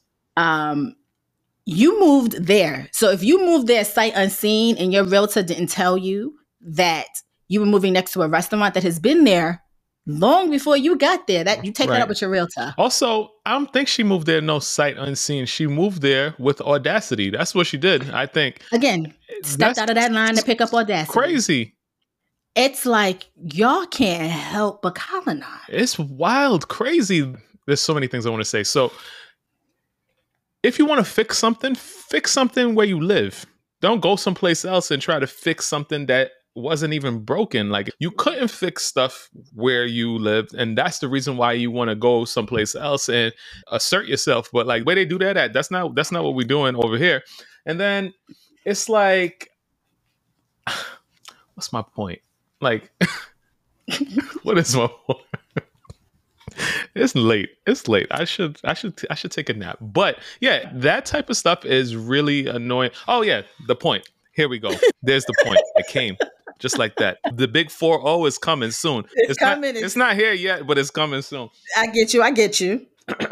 You moved there. So if you moved there sight unseen and your realtor didn't tell you that you were moving next to a restaurant that has been there long before you got there, that you take that up with your realtor. Also, I don't think she moved there no sight unseen. She moved there with audacity. That's what she did, I think. Again, stepped out of that line to pick up audacity. Crazy. It's like, y'all can't help but colonize. It's wild, crazy. There's so many things I want to say. So if you want to fix something where you live. Don't go someplace else and try to fix something that wasn't even broken. Like, you couldn't fix stuff where you lived, and that's the reason why you want to go someplace else and assert yourself. But like, where they do that at, that's not what we're doing over here. And then it's like, what's my point? Like, what is my point? It's late. I should take a nap. But yeah, that type of stuff is really annoying. Oh yeah, the point. Here we go. There's the point. It came just like that. The big 4-0 is coming soon. It's coming. It's not here yet, but it's coming soon. I get you.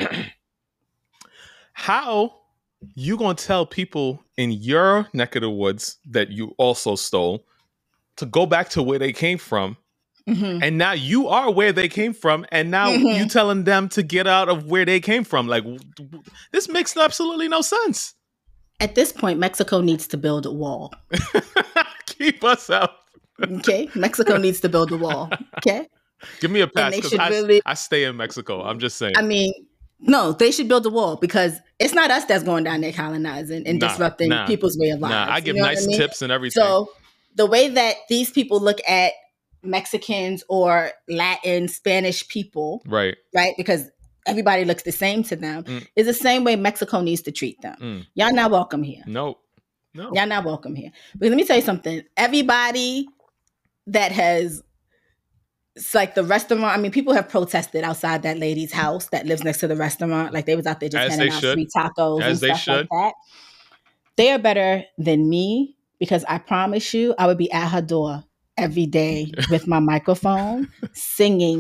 How you gonna tell people in your neck of the woods that you also stole to go back to where they came from? Mm-hmm. And now you are where they came from, and now you telling them to get out of where they came from. Like, this makes absolutely no sense. At this point, Mexico needs to build a wall. Keep us out. Okay? Mexico needs to build a wall. Okay? Give me a pass, because I stay in Mexico. I'm just saying. I mean, no, they should build a wall, because it's not us that's going down there colonizing and disrupting people's way of life. I give nice tips and everything. So the way that these people look at Mexicans or Latin, Spanish people, right? Because everybody looks the same to them, is the same way Mexico needs to treat them. Y'all not welcome here. No. Y'all not welcome here. But let me tell you something. Everybody that has, it's like the restaurant, I mean, people have protested outside that lady's house that lives next to the restaurant. Like, they was out there just handing out free tacos and stuff like that. They are better than me, because I promise you, I would be at her door every day with my microphone singing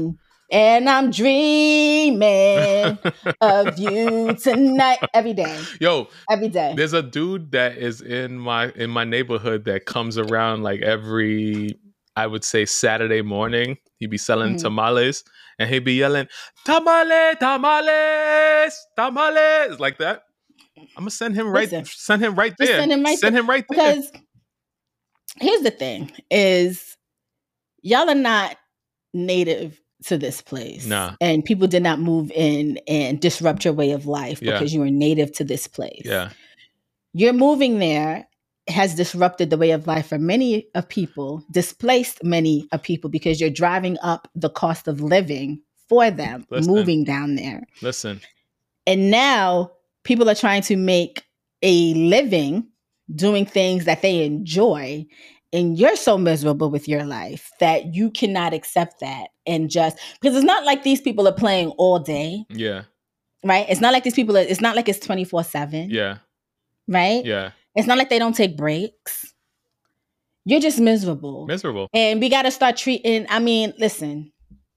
And I'm dreaming of you tonight. Every day. Yo, Every day. there's a dude that is in my neighborhood that comes around like every, I would say, Saturday morning. He'd be selling Mhm. tamales and he'd be yelling, "Tamale, tamales, tamales," like that. I'm gonna send him Listen, right just there. send him right Send there. him right there. Because here's the thing is y'all are not native to this place. Nah. And people did not move in and disrupt your way of life Yeah. because you were native to this place. Yeah. You're moving there has disrupted the way of life for many of people, displaced many of people because you're driving up the cost of living for them, moving down there. Listen. And now people are trying to make a living doing things that they enjoy. And you're so miserable with your life that you cannot accept that. And just because it's not like these people are playing all day. Yeah. Right? It's not like these people it's not like it's 24/7. Yeah. Right? Yeah. It's not like they don't take breaks. You're just miserable. Miserable. And we got to start treating, I mean, listen,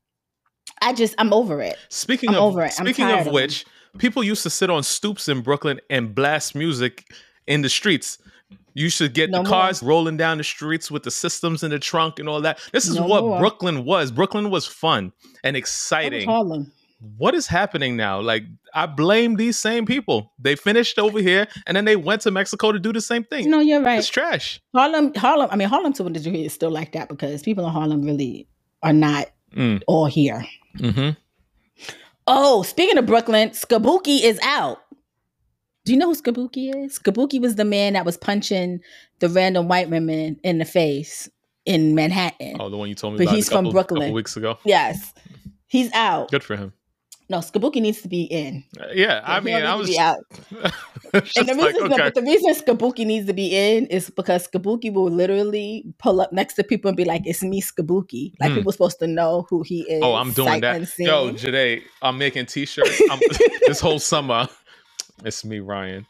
I'm over it. Speaking of which, people used to sit on stoops in Brooklyn and blast music in the streets. You should get the cars rolling down the streets with the systems in the trunk and all that. This is what Brooklyn was. Brooklyn was fun and exciting. Harlem. What is happening now? Like, I blame these same people. They finished over here and then they went to Mexico to do the same thing. No, you're right. It's trash. Harlem to a degree is still like that because people in Harlem really are not all here. Mm-hmm. Oh, speaking of Brooklyn, Skabuki is out. Do you know who Skabuki is? Skabuki was the man that was punching the random white women in the face in Manhattan. Oh, the one you told me but about he's from Brooklyn. A couple weeks ago. Yes. He's out. Good for him. No, Skabuki needs to be in. Yeah, I mean, I was out. And the reason Skabuki needs to be in is because Skabuki will literally pull up next to people and be like, "It's me, Skabuki." Like people are supposed to know who he is. Oh, I'm doing that. Yo, Jade, I'm making t-shirts this whole summer. It's me, Ryan.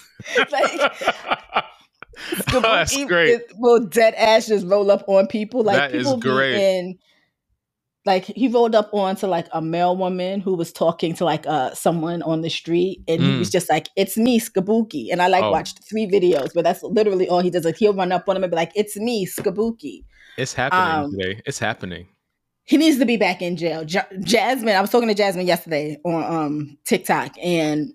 Skabuki that's great. Will dead ass just roll up on people. Like that people is great. Be in. Like he rolled up onto like a male woman who was talking to like someone on the street, and he was just like, "It's me, Skabuki." And I watched 3 videos, but that's literally all he does. Like he'll run up on him and be like, "It's me, Skabuki." It's happening today. It's happening. He needs to be back in jail. Jasmine, I was talking to Jasmine yesterday on TikTok, and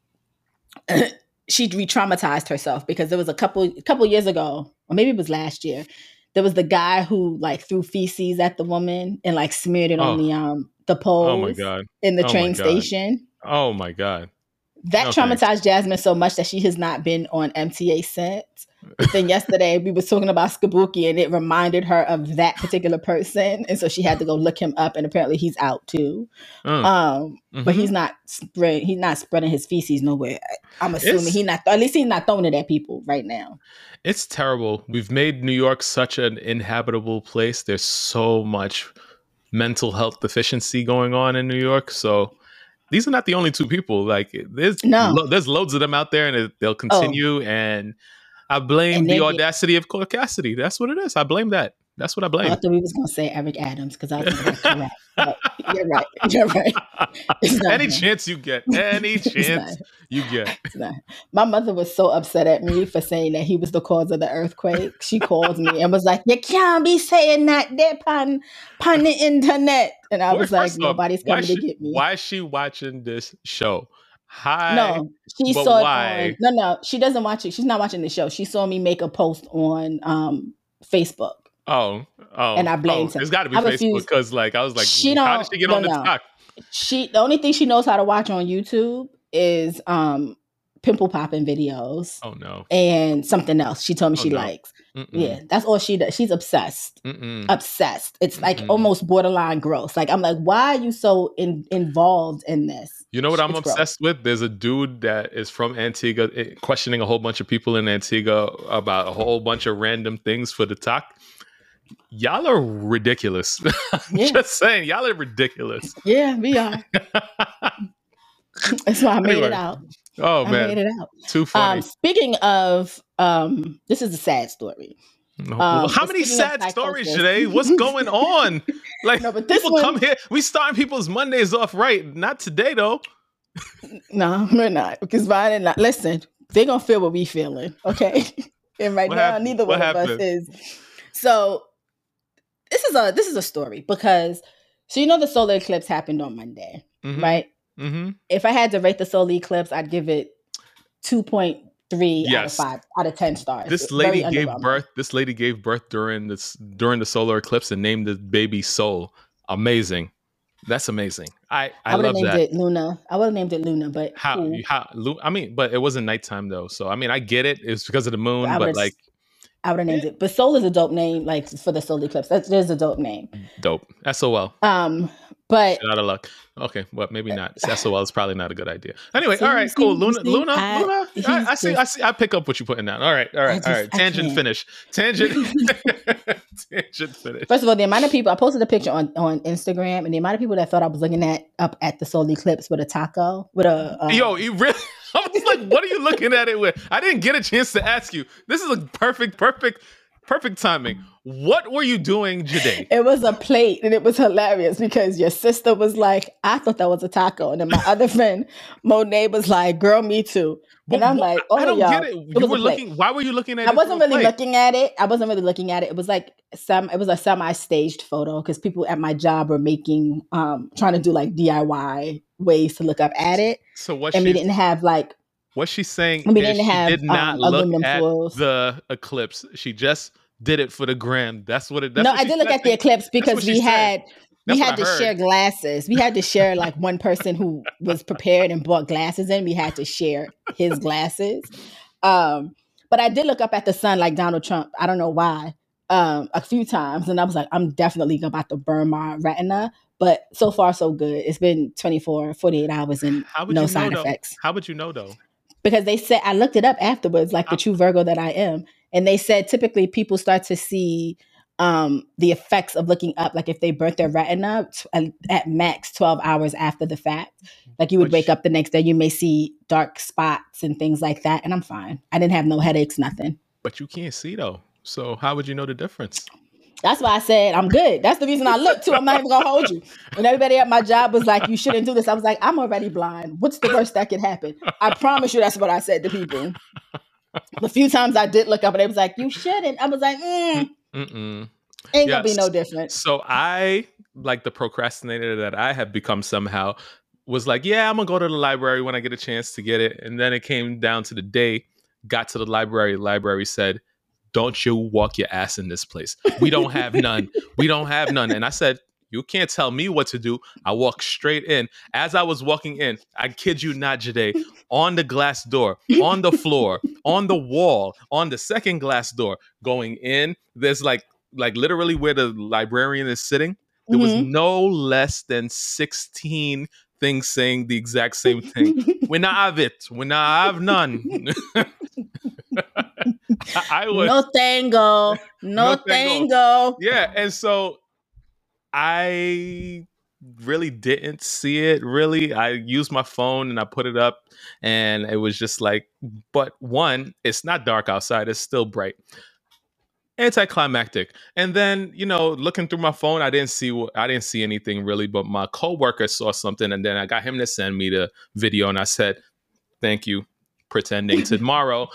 she re-traumatized herself because there was a couple years ago, or maybe it was last year. There was the guy who like threw feces at the woman and like smeared it on the poles. Oh my God. In the train station. Oh my God. That traumatized Jasmine so much that she has not been on MTA since. But then yesterday we was talking about Skabuki and it reminded her of that particular person, and so she had to go look him up, and apparently he's out too. But he's not spreading his feces nowhere. I'm assuming at least he's not throwing it at people right now. It's terrible. We've made New York such an inhabitable place. There's so much mental health deficiency going on in New York. So these are not the only 2 people. Like there's loads of them out there, and they'll continue. And I blame the audacity of Cole Cassidy. That's what it is. I blame that. That's what I blame. I thought we was going to say Eric Adams because I was going to correct. But you're right. You're right. Any chance you get. Any chance you get. My mother was so upset at me for saying that he was the cause of the earthquake. She called me and was like, "You can't be saying that there on the internet." And I was like, "Nobody's coming to get me." Why is she watching this show? No, she saw it on, no, she doesn't watch it. She's not watching the show. She saw me make a post on Facebook. Oh, and I blamed her. It's got to be Facebook because, like, I was like, how did she get on the TikTok? The only thing she knows how to watch on YouTube is pimple popping videos. Oh no, and something else. She told me she likes. Yeah, that's all she does. She's obsessed. Obsessed. It's like almost borderline gross. Like I'm like, why are you so involved in this? You know what I'm obsessed with? There's a dude that is from Antigua questioning a whole bunch of people in Antigua about a whole bunch of random things for the talk. Y'all are ridiculous. Just saying, y'all are ridiculous. Yeah, we are. That's why I made it out. Oh man, I made it out. Too funny. Speaking of, this is a sad story. How many sad stories today? What's going on? Like, no, but people come here. We starting people's Mondays off right. Not today, though. No, we're not. Because Vine and not. Listen, they're going to feel what we feeling, okay? And right now, neither one of us is. So this is a story because, so you know the solar eclipse happened on Monday, right? Mm-hmm. If I had to rate the solar eclipse, I'd give it 2.3 out of 5 out of 10 stars. This lady gave birth. This lady gave birth during the solar eclipse and named the baby Sol. Amazing. That's amazing. I love that. It Luna. I would have named it Luna, but how? I mean, but it wasn't nighttime though. So I mean, I get it. It's because of the moon, but like, I would have named it. But Sol is a dope name, like for the solar eclipse. There's a dope name. Dope. SOL. But out of luck. Okay, well, maybe not. SOL is probably not a good idea. Anyway, all right, cool. Luna. I see. I pick up what you're putting down. All right. Tangent finish. Tangent finish. First of all, the amount of people I posted a picture on Instagram, and the amount of people that thought I was looking up at the solar eclipse with a taco with a. Yo, you really? I was like, what are you looking at it with? I didn't get a chance to ask you. This is a perfect timing. What were you doing today? It was a plate, and it was hilarious because your sister was like, I thought that was a taco. And then my other friend, Monet, was like, girl, me too. And I'm like, oh, I don't get it. You were looking, why were you looking at it? I wasn't really looking at it. It was like it was a semi-staged photo because people at my job were making, trying to do like DIY ways to look up at it. So what? And we didn't have like. What she's saying is she did not look at the eclipse. She just did it for the gram. That's what it. That's no, I did look at the eclipse because we had to share glasses. We had to share like one person who was prepared and bought glasses in. We had to share his glasses. But I did look up at the sun like Donald Trump. I don't know why. A few times, and I was like, I'm definitely about to burn my retina. But so far, so good. It's been 48 hours and no side effects. How would you know though? Because they said, I looked it up afterwards, like the true Virgo that I am. And they said typically people start to see the effects of looking up, like if they burnt their retina at max 12 hours after the fact. Like you would wake up the next day, you may see dark spots and things like that. And I'm fine. I didn't have no headaches, nothing. But you can't see though. So how would you know the difference? That's why I said I'm good. That's the reason I looked too. I'm not even gonna hold you. When everybody at my job was like, you shouldn't do this, I was like, I'm already blind. What's the worst that could happen? I promise you that's what I said to people. The few times I did look up and they was like, you shouldn't. I was like, ain't gonna be no different. So I, like the procrastinator that I have become somehow, was like, yeah, I'm gonna go to the library when I get a chance to get it. And then it came down to the day, got to the library said, don't you walk your ass in this place. We don't have none. We don't have none. And I said, you can't tell me what to do. I walked straight in. As I was walking in, I kid you not, Jade, on the glass door, on the floor, on the wall, on the second glass door, going in, there's like literally where the librarian is sitting, there was no less than 16 things saying the exact same thing. We not have it. We not have none. I was no tango. Yeah, and so I really didn't see it. Really, I used my phone and I put it up, and it was just like, but one, it's not dark outside; it's still bright. Anticlimactic. And then, looking through my phone, I didn't see anything really, but my coworker saw something, and then I got him to send me the video, and I said, "Thank you." Pretending tomorrow,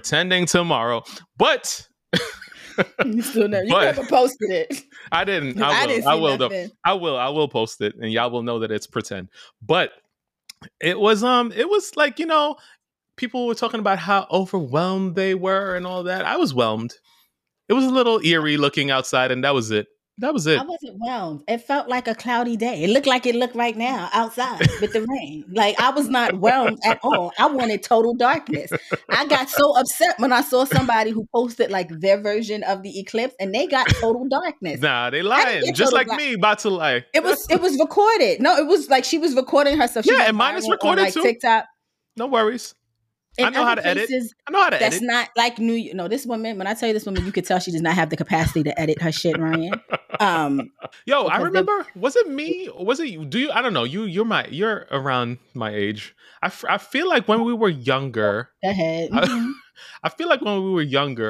but you still never. You never posted it. I didn't. I will though. I will post it, and y'all will know that it's pretend. But it was like, people were talking about how overwhelmed they were and all that. I was whelmed. It was a little eerie looking outside, and that was it. I wasn't whelmed. It felt like a cloudy day. It looked like it looked right now outside with the rain. Like I was not whelmed at all. I wanted total darkness. I got so upset when I saw somebody who posted like their version of the eclipse and they got total darkness. Nah, they lying. Just like me, about to lie. It was recorded. No, it was like she was recording herself. Yeah, and mine is recorded on, like, too. TikTok. No worries. I know how to edit. That's not like this woman, when I tell you this woman, you could tell she does not have the capacity to edit her shit, Ryan. Yo, I remember, was it me? Or was it you? Do you, I don't know. You're around my age. I feel like when we were younger, go ahead. I feel like when we were younger,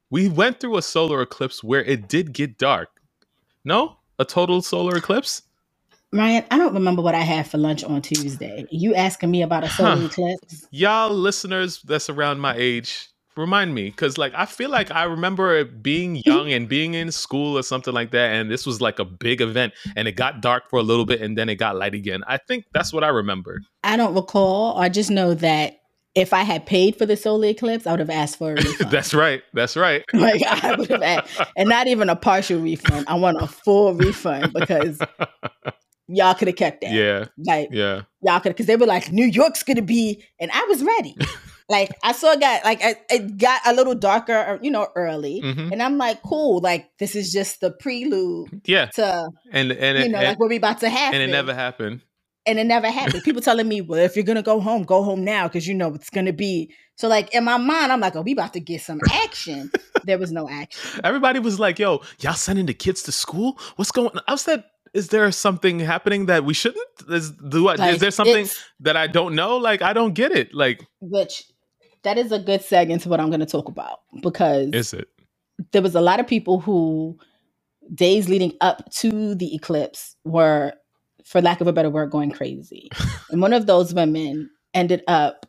We went through a solar eclipse where it did get dark. No? A total solar eclipse? Ryan, I don't remember what I had for lunch on Tuesday. You asking me about a Huh. solar eclipse? Y'all listeners that's around my age, remind me. Because, like, I feel like I remember being young and being in school or something like that. And this was like a big event. And it got dark for a little bit and then it got light again. I think that's what I remember. I don't recall. I just know that if I had paid for the solar eclipse, I would have asked for a refund. That's right. That's right. Like I would have asked, and not even a partial refund. I want a full refund because y'all could have kept that. Yeah. Like Yeah. y'all could, because they were like, New York's gonna be, and I was ready. Like I saw it got like it got a little darker, early, Mhm. and I'm like, cool. Like this is just the prelude Yeah. to And like what we about to happen. and it never happened. And it never happened. People telling me, well, if you're gonna go home now because it's gonna be. So like in my mind, I'm like, oh, we about to get some action. There was no action. Everybody was like, yo, y'all sending the kids to school? What's going on? I said, is there something happening that we shouldn't? Is there something that I don't know? Like, I don't get it. Like, which that is a good segue into what I'm going to talk about, because is it? There was a lot of people who days leading up to the eclipse were, for lack of a better word, going crazy. And one of those women ended up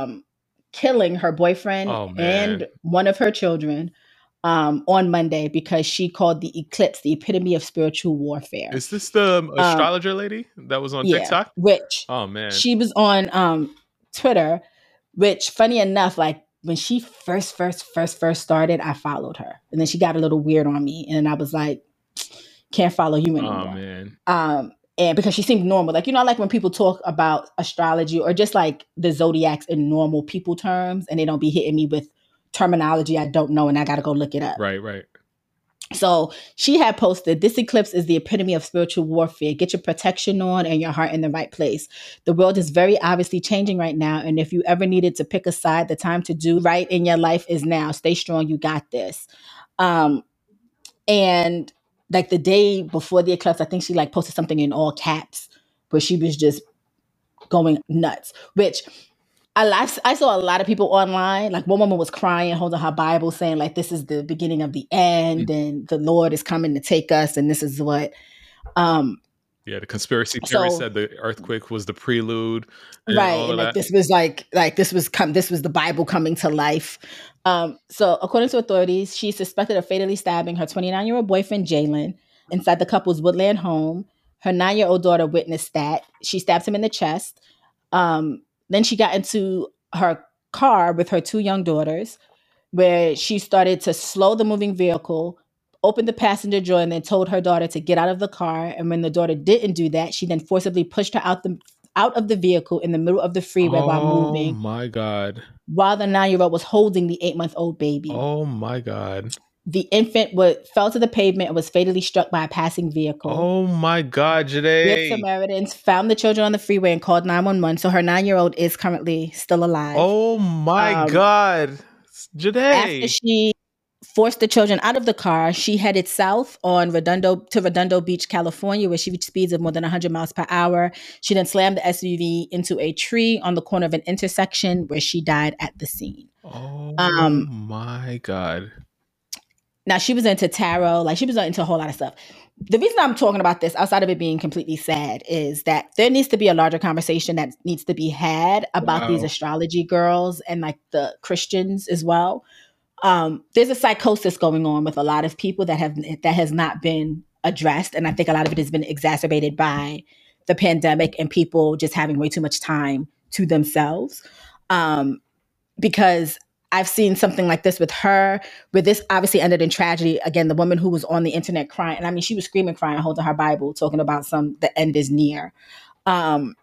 killing her boyfriend and one of her children on Monday because she called the eclipse the epitome of spiritual warfare. Is this the astrologer lady that was on TikTok? Which, oh man, she was on Twitter, which funny enough, like when she first started, I followed her. And then she got a little weird on me. And then I was like, can't follow you anymore. Oh man. And because she seemed normal, like, I like when people talk about astrology or just like the zodiacs in normal people terms, and they don't be hitting me with terminology I don't know and I got to go look it up. Right. So she had posted, this eclipse is the epitome of spiritual warfare. Get your protection on and your heart in the right place. The world is very obviously changing right now. And if you ever needed to pick a side, the time to do right in your life is now. Stay strong. You got this. And like the day before the eclipse, I think she like posted something in all caps where she was just going nuts, which I saw a lot of people online. Like one woman was crying, holding her Bible, saying like, this is the beginning of the end and the Lord is coming to take us. And this is what, the conspiracy theory said the earthquake was the prelude. Right. And like, this was this was the Bible coming to life. So according to authorities, she's suspected of fatally stabbing her 29-year-old boyfriend, Jalen, inside the couple's Woodland home. Her 9-year-old daughter witnessed that. She stabbed him in the chest. Then she got into her car with her 2 young daughters, where she started to slow the moving vehicle, opened the passenger door, and then told her daughter to get out of the car. And when the daughter didn't do that, she then forcibly pushed her out of the vehicle in the middle of the freeway while moving. Oh my God. While the 9-year-old was holding the 8-month-old baby. Oh my God. The infant fell to the pavement and was fatally struck by a passing vehicle. Oh my God, Jade. Good Samaritans found the children on the freeway and called 911. So her 9-year-old is currently still alive. Oh my God, Jade. After she forced the children out of the car, she headed south to Redondo Beach, California, where she reached speeds of more than 100 miles per hour. She then slammed the SUV into a tree on the corner of an intersection, where she died at the scene. Oh my God. Now, she was into tarot, like she was into a whole lot of stuff. The reason I'm talking about this, outside of it being completely sad, is that there needs to be a larger conversation that needs to be had about these astrology girls and like the Christians as well. There's a psychosis going on with a lot of people that has not been addressed. And I think a lot of it has been exacerbated by the pandemic and people just having way too much time to themselves. Because I've seen something like this with her, where this obviously ended in tragedy. Again, the woman who was on the internet crying, and I mean, she was screaming, crying, holding her Bible, talking about the end is near. And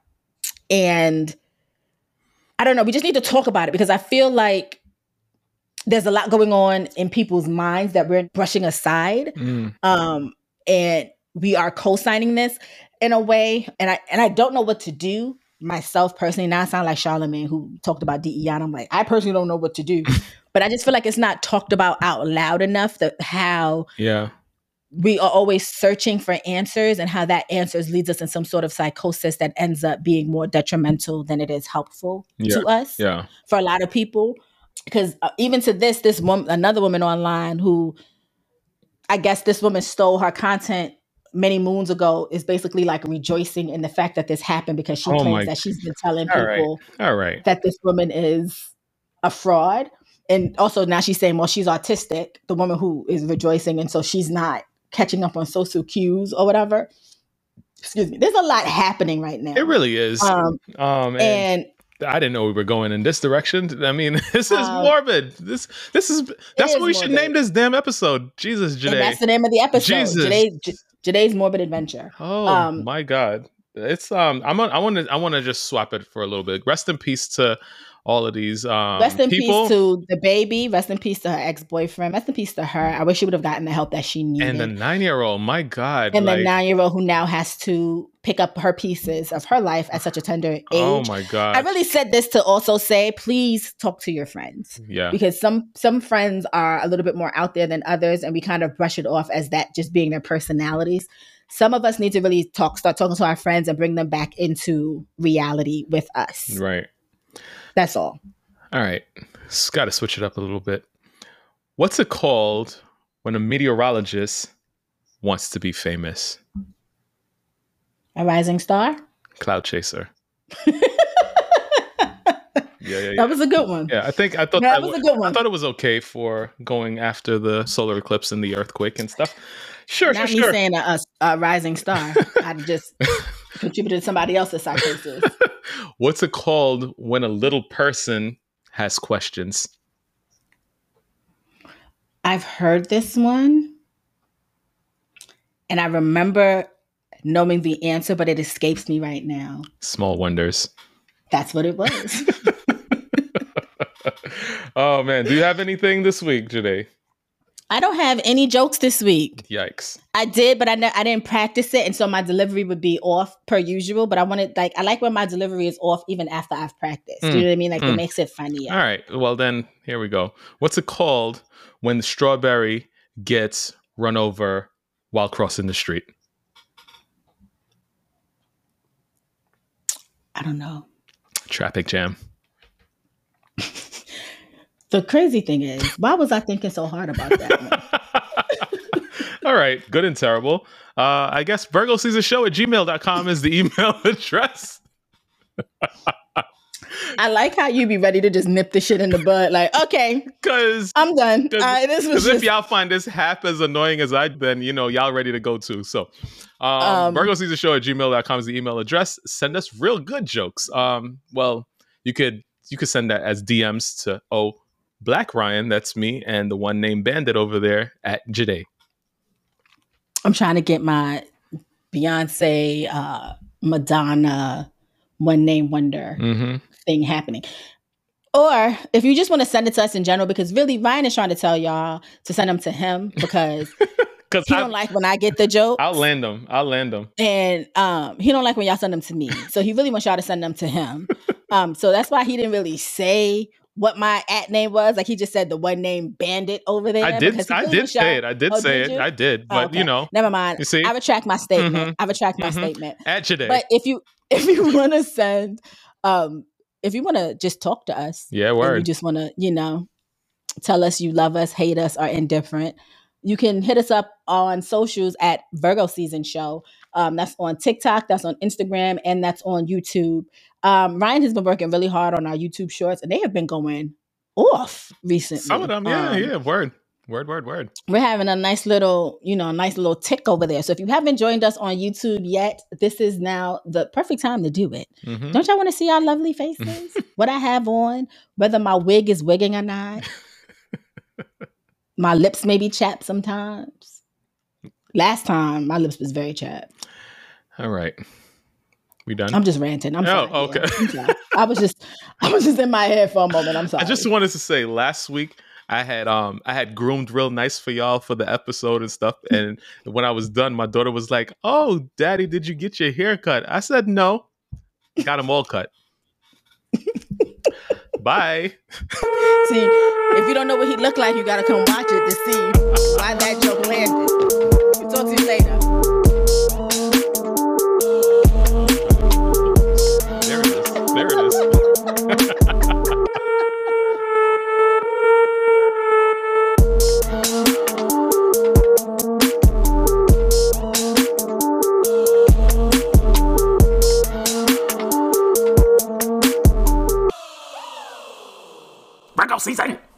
I don't know, we just need to talk about it, because I feel like there's a lot going on in people's minds that we're brushing aside. And we are co-signing this in a way. And I don't know what to do myself personally. Now I sound like Charlamagne, who talked about DEI, and I'm like, I personally don't know what to do. But I just feel like it's not talked about out loud enough, how we are always searching for answers, and how that answers leads us in some sort of psychosis that ends up being more detrimental than it is helpful to us for a lot of people. because even to this woman, another woman online who, I guess this woman stole her content many moons ago, is basically like rejoicing in the fact that this happened because she claims that she's been telling people that this woman is a fraud. And also now she's saying, well, she's autistic, the woman who is rejoicing. And so she's not catching up on social cues or whatever. Excuse me. There's a lot happening right now. It really is. And I didn't know we were going in this direction. I mean, this is morbid. That's what we should name this damn episode. Jesus, Janae. And that's the name of the episode. Janae's Morbid Adventure. Oh my God. It's I want to just swap it for a little bit. Rest in peace to all of these rest in people. Peace to the baby. Rest in peace to her ex-boyfriend. Rest in peace to her. I wish she would have gotten the help that she needed. And the 9-year-old, my God. And the 9-year-old who now has to pick up her pieces of her life at such a tender age. Oh my God. I really said this to also say, please talk to your friends. Yeah. Because some friends are a little bit more out there than others, and we kind of brush it off as that just being their personalities. Some of us need to really start talking to our friends and bring them back into reality with us. Right. That's all. All right. Just got to switch it up a little bit. What's it called when a meteorologist wants to be famous? A rising star? Cloud chaser. Yeah. That was a good one. Yeah, I thought that was a good one. I thought it was okay for going after the solar eclipse and the earthquake and stuff. Sure. Me saying a rising star. I just contributed to somebody else's psychosis. What's it called when a little person has questions? I've heard this one, and I remember knowing the answer, but it escapes me right now. Small wonders. That's what it was. Oh man, do you have anything this week, Janae? I don't have any jokes this week. Yikes. I did, but I didn't practice it, and so my delivery would be off per usual. But I like when my delivery is off even after I've practiced. You know what I mean? Like it makes it funnier. All right. Well, then here we go. What's it called when the strawberry gets run over while crossing the street? I don't know. Traffic jam. The crazy thing is, why was I thinking so hard about that one? All right. Good and terrible. I guess VirgoSeasonShow@gmail.com is the email address. I like how you be ready to just nip the shit in the bud. Like, okay, because I'm done. If y'all find this half as annoying as I, then y'all ready to go too. So, VirgoSeasonShow@gmail.com is the email address. Send us real good jokes. Well, you could send that as DMs to Black Ryan, that's me, and the one named Bandit over there at Jade. I'm trying to get my Beyonce, Madonna, One Name Wonder thing happening. Or if you just want to send it to us in general, because really Ryan is trying to tell y'all to send them to him because he don't like when I get the joke. I'll land them. And he don't like when y'all send them to me. So he really wants y'all to send them to him. So that's why he didn't really say what my @name was. Like he just said the one name Bandit over there. I did say it. I did say it. I did. But okay. Never mind. You see? I retract my statement. I retract my statement. At today. But if you want to send, if you want to just talk to us. Yeah, word. You just want to, tell us you love us, hate us, or indifferent. You can hit us up on socials at Virgo Season Show. That's on TikTok, that's on Instagram, and that's on YouTube. Ryan has been working really hard on our YouTube shorts, and they have been going off recently. Some of them, yeah. Word. We're having a nice little tick over there. So if you haven't joined us on YouTube yet, this is now the perfect time to do it. Mm-hmm. Don't y'all want to see our lovely faces? What I have on, whether my wig is wigging or not. My lips may be chapped sometimes. Last time, my lips was very chapped. All right. We done? I'm just ranting. I'm sorry. Okay. Yeah, I was just in my head for a moment. I'm sorry. I just wanted to say last week I had groomed real nice for y'all for the episode and stuff. And when I was done, my daughter was like, "Oh, Daddy, did you get your hair cut?" I said, "No, got them all cut." Bye. See, if you don't know what he looked like, you gotta come watch it to see why that joke landed. We'll talk to you later. There it is. Virgo season.